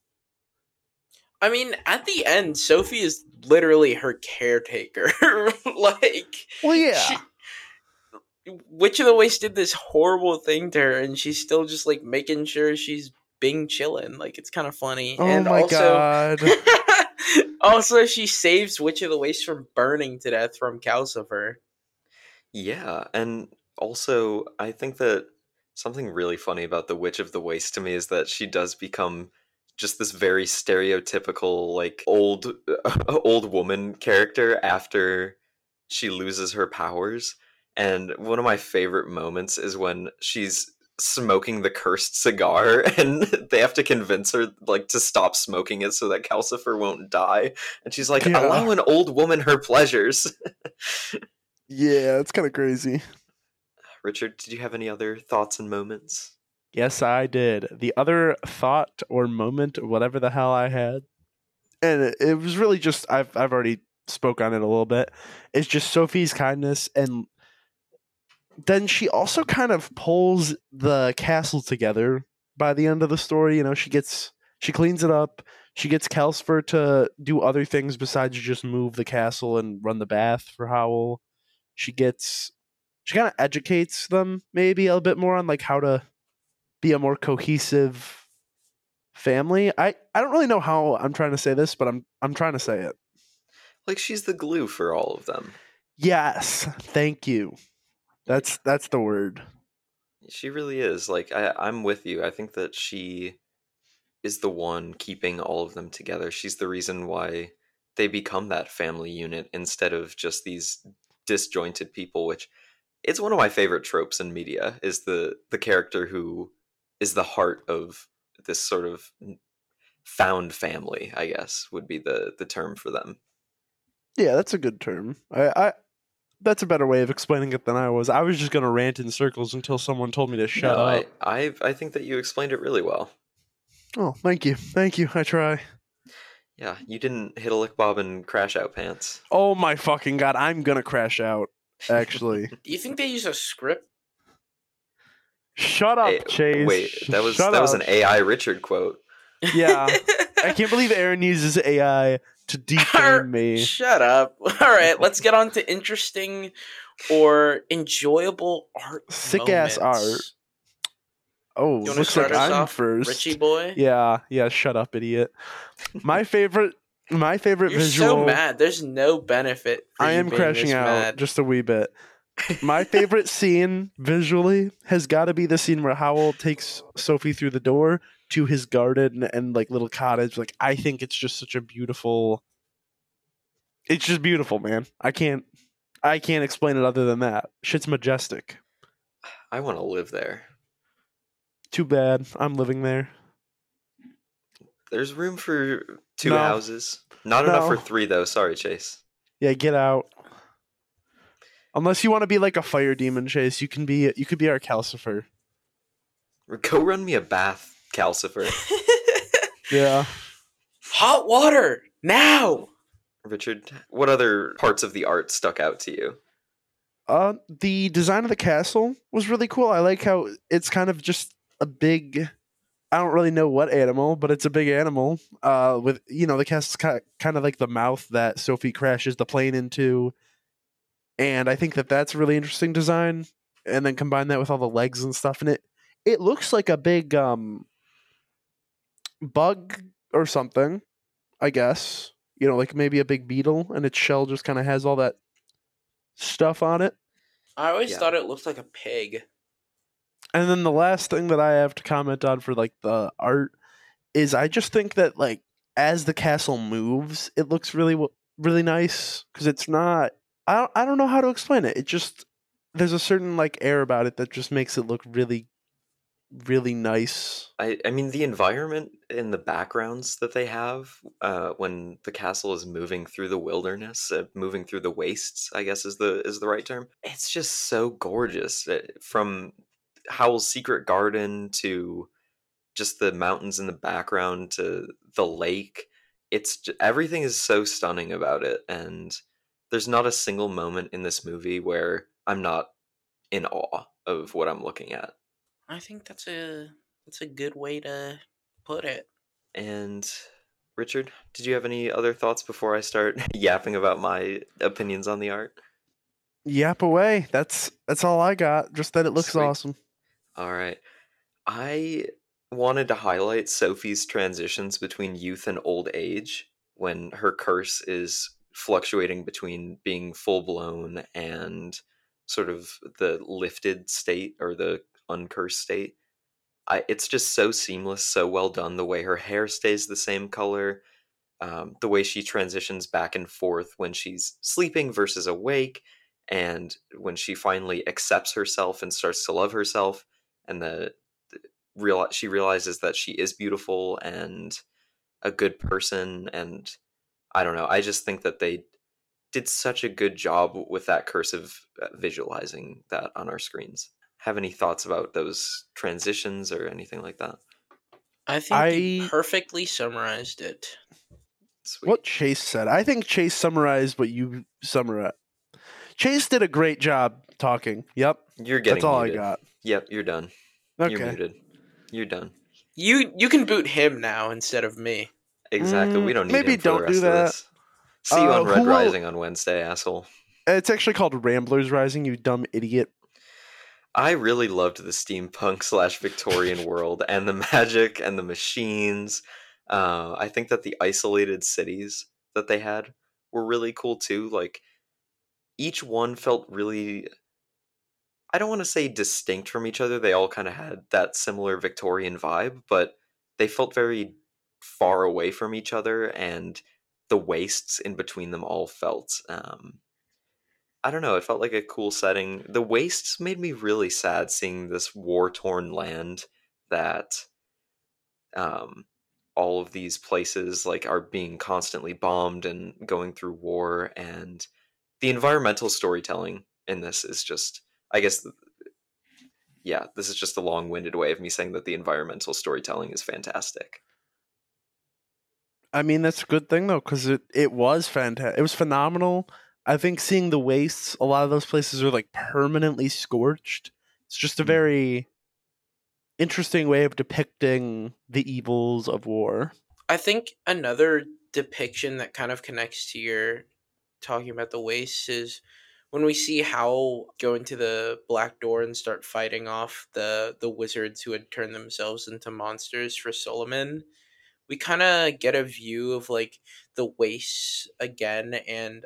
I mean, at the end, Sophie is literally her caretaker. Like, Well, yeah. Witch of the Waste did this horrible thing to her, and she's still just like making sure she's being chillin'. Like, it's kind of funny. Oh and my also, God. also, she saves Witch of the Waste from burning to death from Calcifer. Yeah, and also I think that something really funny about the Witch of the Waste to me is that she does become just this very stereotypical like old woman character after she loses her powers. And one of my favorite moments is when she's smoking the cursed cigar and they have to convince her like to stop smoking it so that Calcifer won't die. And she's like, Yeah. allow an old woman her pleasures. Yeah, it's kind of crazy. Richard, did you have any other thoughts and moments? Yes, I did. The other thought or moment, or whatever the hell I had, and it was really just I've already spoke on it a little bit. It's just Sophie's kindness, and then she also kind of pulls the castle together by the end of the story. You know, she cleans it up. She gets Calcifer to do other things besides just move the castle and run the bath for Howl. She kind of educates them maybe a bit more on like how to be a more cohesive family. I don't really know how I'm trying to say this, but I'm trying to say it. Like she's the glue for all of them. Yes, thank you. That's the word. She really is. Like I'm with you. I think that she is the one keeping all of them together. She's the reason why they become that family unit instead of just these disjointed people, which it's one of my favorite tropes in media is the character who is the heart of this sort of found family, I guess would be the term for them. Yeah, that's a good term. I that's a better way of explaining it than I was. I was just gonna rant in circles until someone told me to shut up. I think that you explained it really well. Oh, thank you. I try. Yeah, you didn't hit a lick bob and crash out pants. Oh my fucking God, I'm gonna crash out, actually. Do you think they use a script? Shut up, Chase. Wait, that was Shut was up. an AI Richard quote. Yeah. I can't believe Aaron uses AI to defame me. Shut up. All right, let's get on to interesting or enjoyable art. Sick-ass moments. art. Oh, You want to looks start like us I'm off, first. Richie boy? Yeah, shut up, idiot. My favorite My favorite You're visual. so mad. There's no benefit for I you am being crashing this out mad. just a wee bit. My favorite scene visually has got to be the scene where Howell takes Sophie through the door to his garden and like little cottage. Like, I think it's just such a beautiful. It's just beautiful, man. I can't explain it other than that. Shit's majestic. I want to live there. Too bad I'm living there. There's room for 2 No. houses. Not enough for 3 though. Sorry, Chase. Yeah, get out. Unless you want to be like a fire demon, Chase, you could be our Calcifer. Go run me a bath, Calcifer. Yeah. Hot water now. Richard, what other parts of the art stuck out to you? The design of the castle was really cool. I like how it's kind of just a big. I don't really know what animal, but it's a big animal. With the castle's kind of like the mouth that Sophie crashes the plane into, and I think that that's a really interesting design. And then combine that with all the legs and stuff, and it looks like a big bug or something. I guess like maybe a big beetle, and its shell just kind of has all that stuff on it. I always Yeah. thought it looked like a pig. And then the last thing that I have to comment on for like the art is I just think that like as the castle moves, it looks really nice because it's not. I don't know how to explain it. It just there's a certain like air about it that just makes it look really, really nice. I mean, the environment in the backgrounds that they have when the castle is moving through the wilderness, moving through the wastes, I guess is the right term. It's just so gorgeous. From Howl's secret garden to just the mountains in the background to the lake. Everything is so stunning about it, and there's not a single moment in this movie where I'm not in awe of what I'm looking at. I think that's a good way to put it. And Richard, did you have any other thoughts before I start yapping about my opinions on the art? Yap away. That's all I got. Just that it looks Sweet. awesome. All right. I wanted to highlight Sophie's transitions between youth and old age when her curse is fluctuating between being full blown and sort of the lifted state or the uncursed state. It's just so seamless, so well done. The way her hair stays the same color, the way she transitions back and forth when she's sleeping versus awake, and when she finally accepts herself and starts to love herself, and she realizes that she is beautiful and a good person. And I don't know, I just think that they did such a good job with that cursive visualizing that on our screens. Have any thoughts about those transitions or anything like that? I think you perfectly summarized it. Sweet. What Chase said. I think Chase summarized what you summarized. Chase did a great job talking. Yep. You're getting That's all muted. I got. Yep, you're done. Okay. You're muted. You're done. You can boot him now instead of me. Exactly. We don't need maybe him for the don't rest do of that. this. See you on who Red will- Rising on Wednesday, asshole. It's actually called Ramblers Rising, you dumb idiot. I really loved the steampunk / Victorian world and the magic and the machines. I think that the isolated cities that they had were really cool too. Like, each one felt really, I don't want to say distinct from each other. They all kind of had that similar Victorian vibe, but they felt very far away from each other, and the wastes in between them all felt I don't know, it felt like a cool setting. The wastes made me really sad seeing this war-torn land that all of these places like are being constantly bombed and going through war, and the environmental storytelling in this is just, I guess, yeah, this is just a long-winded way of me saying that the environmental storytelling is fantastic. I mean, that's a good thing though, because it was fantastic. It was phenomenal. I think seeing the wastes, a lot of those places are like permanently scorched. It's just a very interesting way of depicting the evils of war. I think another depiction that kind of connects to your talking about the wastes is when we see Howl go into the Black Door and start fighting off the wizards who had turned themselves into monsters for Solomon. we kind of get a view of like the wastes again, and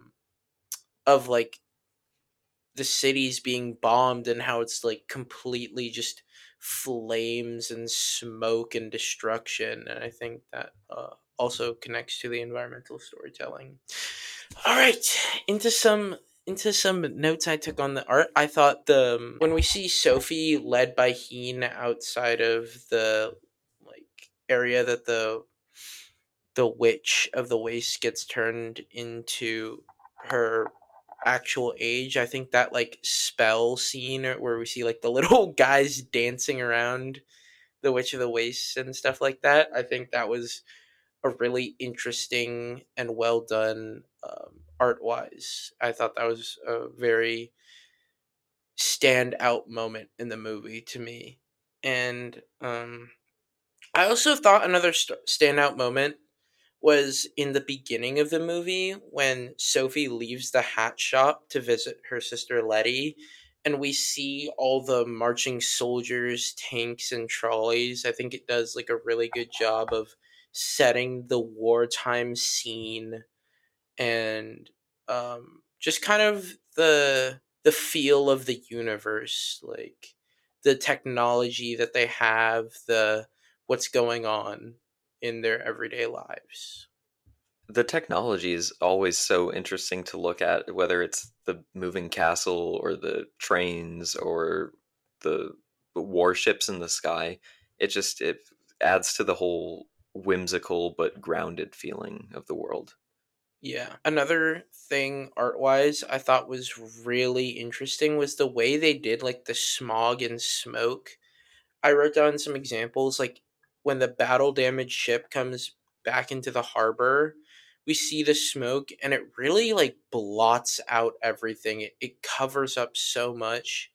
of like the cities being bombed and how it's like completely just flames and smoke and destruction. And I think that also connects to the environmental storytelling. All right, into some notes I took on the art. I thought the when we see Sophie led by Heen outside of the like area that the witch of the waste gets turned into her actual age. I think that like spell scene where we see like the little guys dancing around the witch of the waste and stuff like that. I think that was a really interesting and well done art wise. I thought that was a very standout moment in the movie to me. And I also thought another standout moment was in the beginning of the movie when Sophie leaves the hat shop to visit her sister Letty, and we see all the marching soldiers, tanks, and trolleys. I think it does like a really good job of setting the wartime scene, and just kind of the feel of the universe, like the technology that they have, the what's going on in their everyday lives. The technology is always so interesting to look at, whether it's the moving castle or the trains or the warships in the sky. It adds to the whole whimsical but grounded feeling of the world. Yeah. Another thing art wise I thought was really interesting was the way they did like the smog and smoke. I wrote down some examples like when the battle damaged ship comes back into the harbor, we see the smoke and it really like blots out everything. It covers up so much.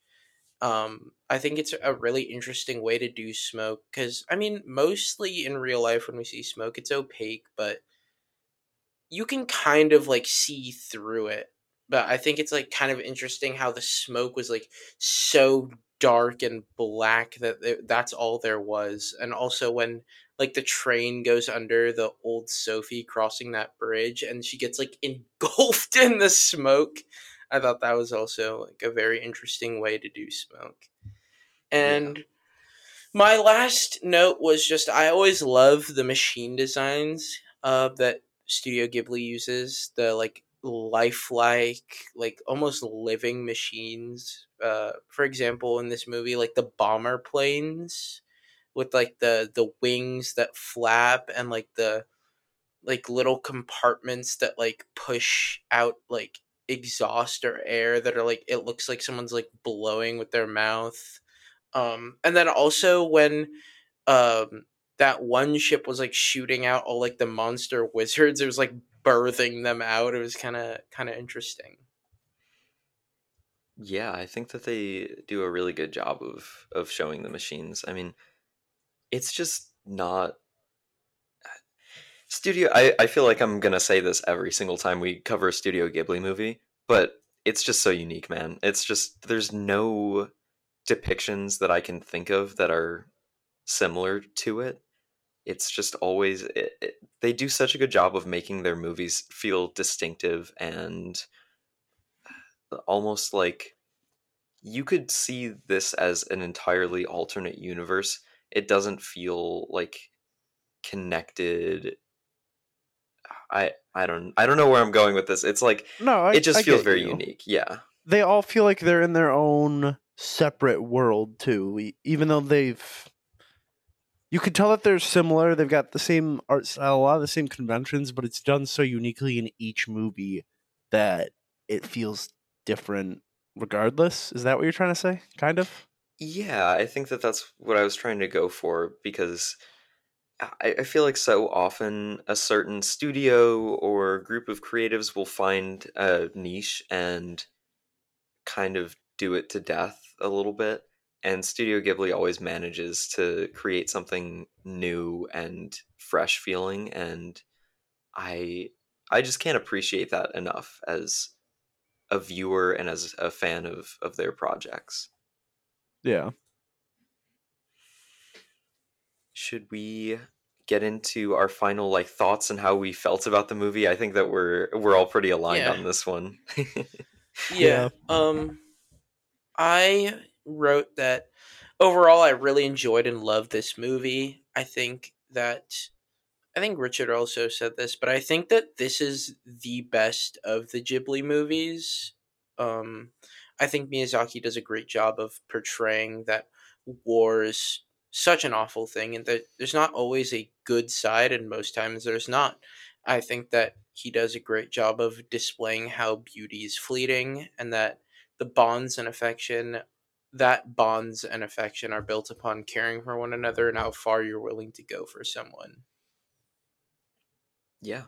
I think it's a really interesting way to do smoke because I mean mostly in real life when we see smoke it's opaque, but you can kind of like see through it. But I think it's like kind of interesting how the smoke was like so dark and black that that's all there was. And also when like the train goes under the old Sophie crossing that bridge and she gets like engulfed in the smoke. I thought that was also like a very interesting way to do smoke. Yeah. And my last note was just I always love the machine designs that Studio Ghibli uses. The like lifelike, like almost living machines. For example, in this movie, like the bomber planes with like the wings that flap and like the like little compartments that like push out like exhaust or air that are like it looks like someone's like blowing with their mouth. And then also when um that one ship was like shooting out all like the monster wizards, it was like birthing them out. It was kind of interesting. Yeah, I think that they do a really good job of showing the machines. I mean, it's just not Studio I feel like I'm gonna say this every single time we cover a Studio Ghibli movie, but it's just so unique, man. It's just there's no depictions that I can think of that are similar to it. It's just always they do such a good job of making their movies feel distinctive and almost like you could see this as an entirely alternate universe. It doesn't feel like connected. I don't know where I'm going with this. It's like No, it I just feels get very you. unique. Yeah. They all feel like they're in their own separate world too, even though they've. You could tell that they're similar. They've got the same art style, a lot of the same conventions, but it's done so uniquely in each movie that it feels different regardless. Is that what you're trying to say? Kind of? Yeah, I think that that's what I was trying to go for because I feel like so often a certain studio or group of creatives will find a niche and kind of do it to death a little bit. And Studio Ghibli always manages to create something new and fresh feeling, and I I just can't appreciate that enough as a viewer and as a fan of their projects. Yeah. Should we get into our final like thoughts and how we felt about the movie, I think that we're all pretty aligned Yeah. on this one. Yeah. I wrote that overall I really enjoyed and loved this movie. I think Richard also said this, but I think that this is the best of the Ghibli movies. Um, I think Miyazaki does a great job of portraying that war is such an awful thing and that there's not always a good side, and most times there's not. I think that he does a great job of displaying how beauty is fleeting and that the bonds and affection are built upon caring for one another and how far you're willing to go for someone. Yeah.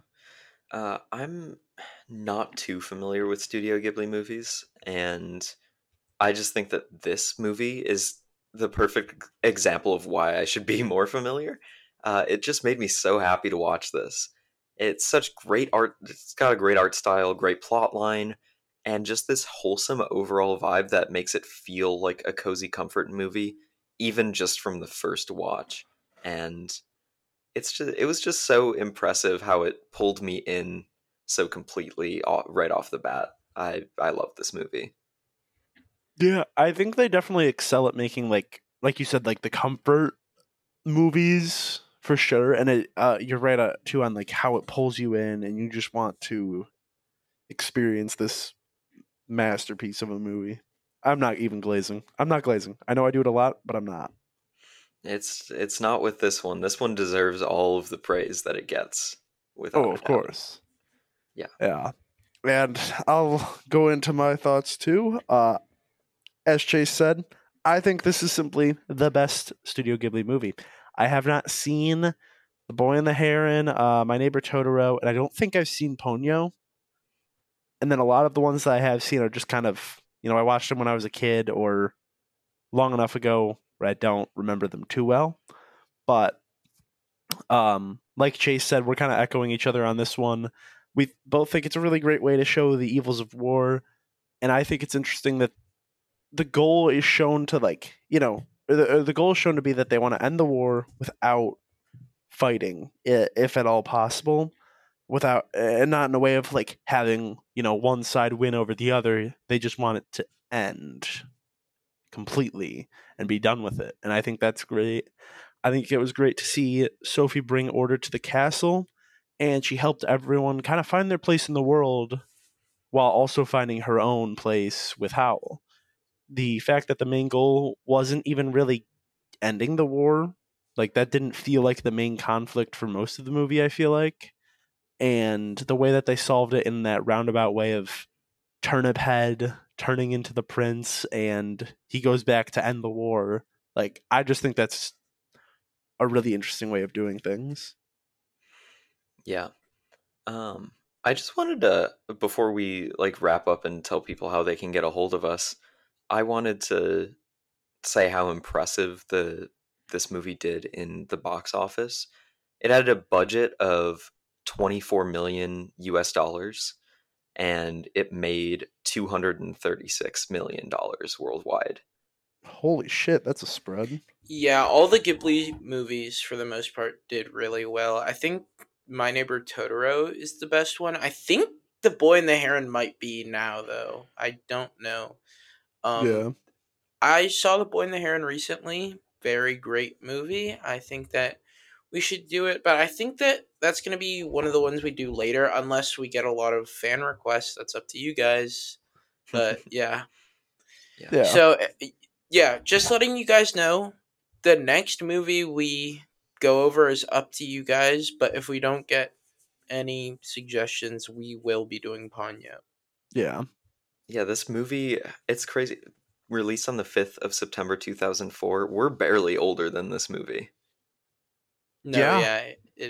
I'm not too familiar with Studio Ghibli movies, and I just think that this movie is the perfect example of why I should be more familiar. It just made me so happy to watch this. It's such great art. It's got a great art style, great plot line, and just this wholesome overall vibe that makes it feel like a cozy comfort movie, even just from the first watch. And it was just so impressive how it pulled me in so completely right off the bat. I love this movie. Yeah, I think they definitely excel at making like you said, like the comfort movies for sure. And you're right too on like how it pulls you in, and you just want to experience this masterpiece of a movie. I'm not even glazing. I'm not glazing. I know I do it a lot, but I'm not. It's not with this one. This one deserves all of the praise that it gets, without Oh, a of doubt. course. Yeah. Yeah. And I'll go into my thoughts too. As Chase said, I think this is simply the best Studio Ghibli movie. I have not seen The Boy and the Heron, My Neighbor Totoro, and I don't think I've seen Ponyo. And then a lot of the ones that I have seen are just kind of, I watched them when I was a kid or long enough ago where I don't remember them too well. But like Chase said, we're kind of echoing each other on this one. We both think it's a really great way to show the evils of war, and I think it's interesting that the goal is shown to the goal is shown to be that they want to end the war without fighting, if at all possible, without and not in a way of like having one side win over the other. They just want it to end completely and be done with it, and I think that's great. I think it was great to see Sophie bring order to the castle, and she helped everyone kind of find their place in the world while also finding her own place with Howl. The fact that the main goal wasn't even really ending the war, like that didn't feel like the main conflict for most of the movie, I feel like. And the way that they solved it in that roundabout way of Turnip Head turning into the prince and he goes back to end the war, like I just think that's a really interesting way of doing things. Yeah. I just wanted to, before we like wrap up and tell people how they can get a hold of us, I wanted to say how impressive this movie did in the box office. It had a budget of 24 million US dollars, and it made $236 million worldwide. Holy shit, that's a spread. Yeah, all the Ghibli movies for the most part did really well. I think My Neighbor Totoro is the best one. I think The Boy and the Heron might be now though. I don't know. Yeah. I saw The Boy and the Heron recently. Very great movie. I think that we should do it, but I think that that's going to be one of the ones we do later unless we get a lot of fan requests. That's up to you guys. But yeah. Yeah. So, yeah, just letting you guys know, the next movie we go over is up to you guys, but if we don't get any suggestions, we will be doing Ponyo. Yeah. Yeah, this movie, it's crazy. Released on the 5th of September 2004. We're barely older than this movie. No, Yeah. yeah,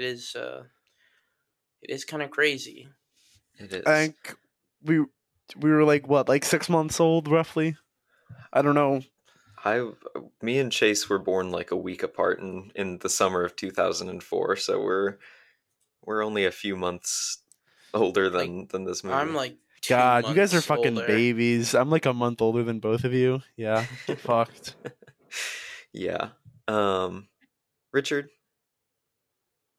it is kind of crazy. It is. I think we were like 6 months old roughly. I don't know. Me and Chase were born like a week apart in the summer of 2004, so we're only a few months older than this movie. I'm like 2 God, you guys are months fucking older. babies. I'm like a month older than both of you. Yeah, fucked. Yeah. Richard,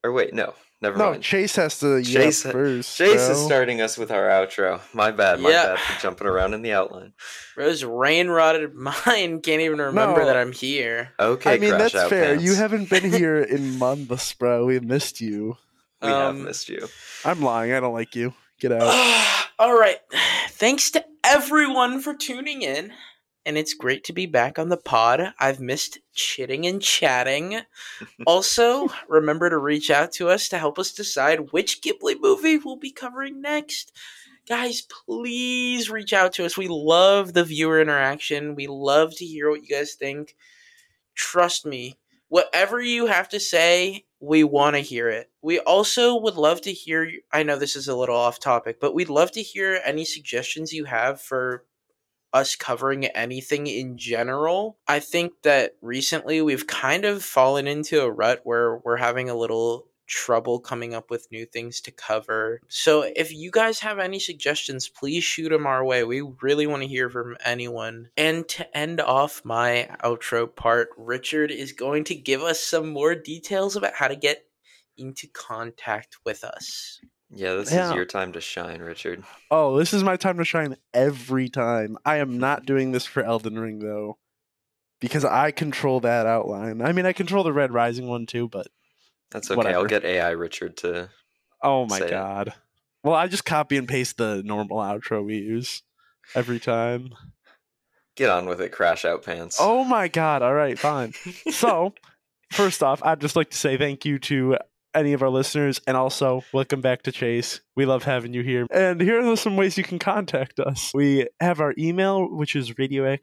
Or wait, no, never No, mind. Chase has to Chase, first. Chase bro. is starting us with our outro. My bad for jumping around in the outline. Rose rain rotted mind can't even remember No. that I'm here. Okay, I mean, Crash that's Out fair. Pants. You haven't been here in months, bro. We missed you. We have missed you. I'm lying. I don't like you. Get out. All right. Thanks to everyone for tuning in. And it's great to be back on the pod. I've missed chitting and chatting. Also, remember to reach out to us to help us decide which Ghibli movie we'll be covering next. Guys, please reach out to us. We love the viewer interaction. We love to hear what you guys think. Trust me, whatever you have to say, we want to hear it. We also would love to hear, I know this is a little off topic, but we'd love to hear any suggestions you have for us covering anything in general. I think that recently we've kind of fallen into a rut where we're having a little trouble coming up with new things to cover. So if you guys have any suggestions, please shoot them our way. We really want to hear from anyone. And to end off my outro part, Richard is going to give us some more details about how to get into contact with us. Yeah, this is your time to shine, Richard. Oh, this is my time to shine every time. I am not doing this for Elden Ring, though, because I control that outline. I mean, I control the Red Rising one, too, but that's okay. whatever. I'll get AI Richard to Oh, my God. Well, I just copy and paste the normal outro we use every time. Get on with it, Crash Out Pants. Oh, my God. All right, fine. So, first off, I'd just like to say thank you to any of our listeners, and also welcome back to Chase. We love having you here. And here are some ways you can contact us. We have our email, which is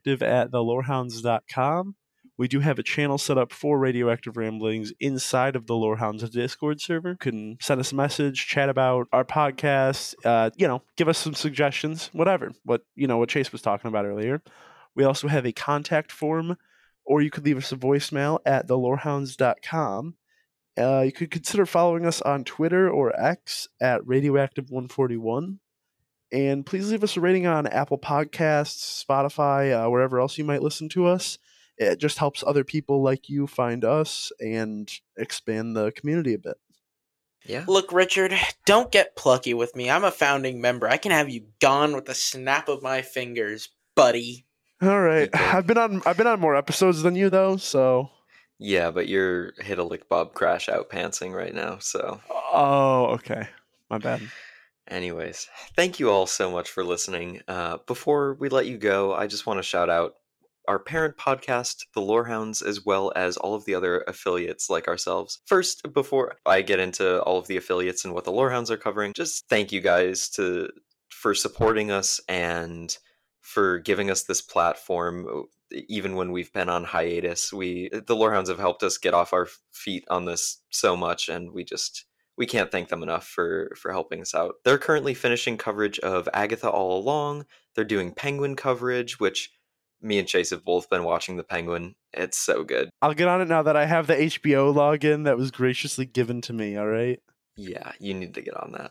radioactive@thelorehounds.com. We do have a channel set up for Radioactive Ramblings inside of the Lorehounds Discord server. You can send us a message, chat about our podcast, give us some suggestions, whatever. What Chase was talking about earlier. We also have a contact form, or you could leave us a voicemail at thelorehounds.com. You could consider following us on Twitter or X at Radioactive141. And please leave us a rating on Apple Podcasts, Spotify, wherever else you might listen to us. It just helps other people like you find us and expand the community a bit. Yeah. Look, Richard, don't get plucky with me. I'm a founding member. I can have you gone with the snap of my fingers, buddy. All right. I've been on more episodes than you, though, so... Yeah, but you're hit a lick Bob Crash Out Pantsing right now, so... Oh, okay. My bad. Anyways, thank you all so much for listening. Before we let you go, I just want to shout out our parent podcast, The Lorehounds, as well as all of the other affiliates like ourselves. First, before I get into all of the affiliates and what the Lorehounds are covering, just thank you guys for supporting us and for giving us this platform. Even when we've been on hiatus, the Lorehounds have helped us get off our feet on this so much, and we can't thank them enough for helping us out. They're currently finishing coverage of Agatha All Along. They're doing Penguin coverage, which me and Chase have both been watching the Penguin. It's so good. I'll get on it now that I have the HBO login that was graciously given to me, all right? Yeah, you need to get on that.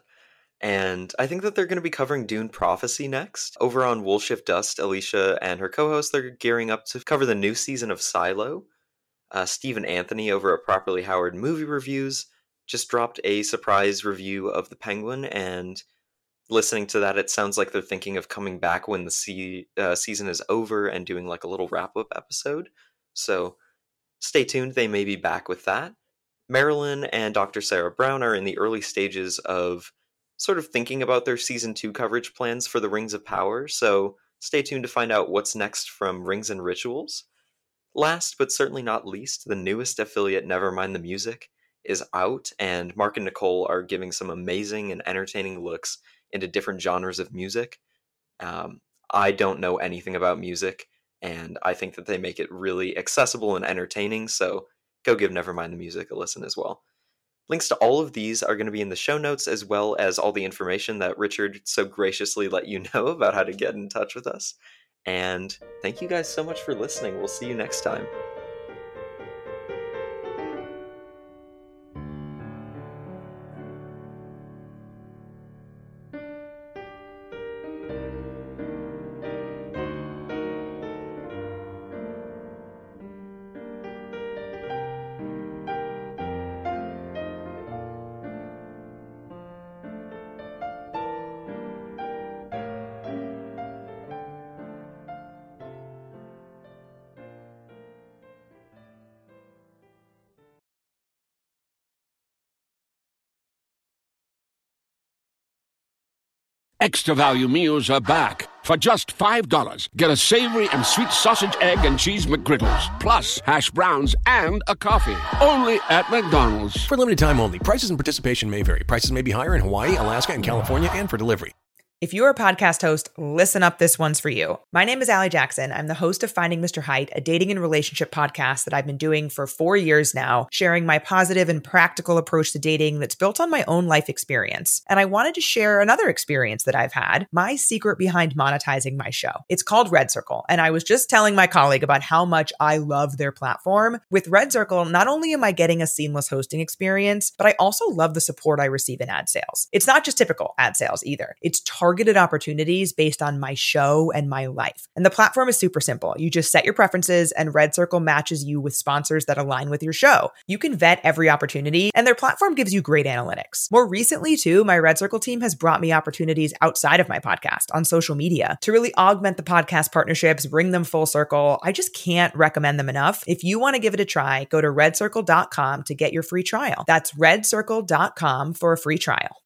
And I think that they're going to be covering Dune Prophecy next. Over on Woolshift Dust, Alicia and her co-host, they're gearing up to cover the new season of Silo. Stephen Anthony over at Properly Howard Movie Reviews just dropped a surprise review of The Penguin, and listening to that, it sounds like they're thinking of coming back when the season is over and doing like a little wrap-up episode. So stay tuned, they may be back with that. Marilyn and Dr. Sarah Brown are in the early stages of sort of thinking about their Season 2 coverage plans for the Rings of Power, so stay tuned to find out what's next from Rings and Rituals. Last but certainly not least, the newest affiliate, Nevermind the Music, is out, and Mark and Nicole are giving some amazing and entertaining looks into different genres of music. I don't know anything about music, and I think that they make it really accessible and entertaining, so go give Nevermind the Music a listen as well. Links to all of these are going to be in the show notes, as well as all the information that Richard so graciously let you know about how to get in touch with us. And thank you guys so much for listening. We'll see you next time. Extra value meals are back. For just $5, get a savory and sweet sausage, egg, and cheese McGriddles, plus hash browns and a coffee. Only at McDonald's. For limited time only. Prices and participation may vary. Prices may be higher in Hawaii, Alaska, and California, and for delivery. If you're a podcast host, listen up, this one's for you. My name is Allie Jackson. I'm the host of Finding Mr. Height, a dating and relationship podcast that I've been doing for 4 years now, sharing my positive and practical approach to dating that's built on my own life experience. And I wanted to share another experience that I've had, my secret behind monetizing my show. It's called Red Circle, and I was just telling my colleague about how much I love their platform. With Red Circle, not only am I getting a seamless hosting experience, but I also love the support I receive in ad sales. It's not just typical ad sales either. It's targeted opportunities based on my show and my life. And the platform is super simple. You just set your preferences and Red Circle matches you with sponsors that align with your show. You can vet every opportunity and their platform gives you great analytics. More recently too, my Red Circle team has brought me opportunities outside of my podcast on social media to really augment the podcast partnerships, bring them full circle. I just can't recommend them enough. If you want to give it a try, go to redcircle.com to get your free trial. That's redcircle.com for a free trial.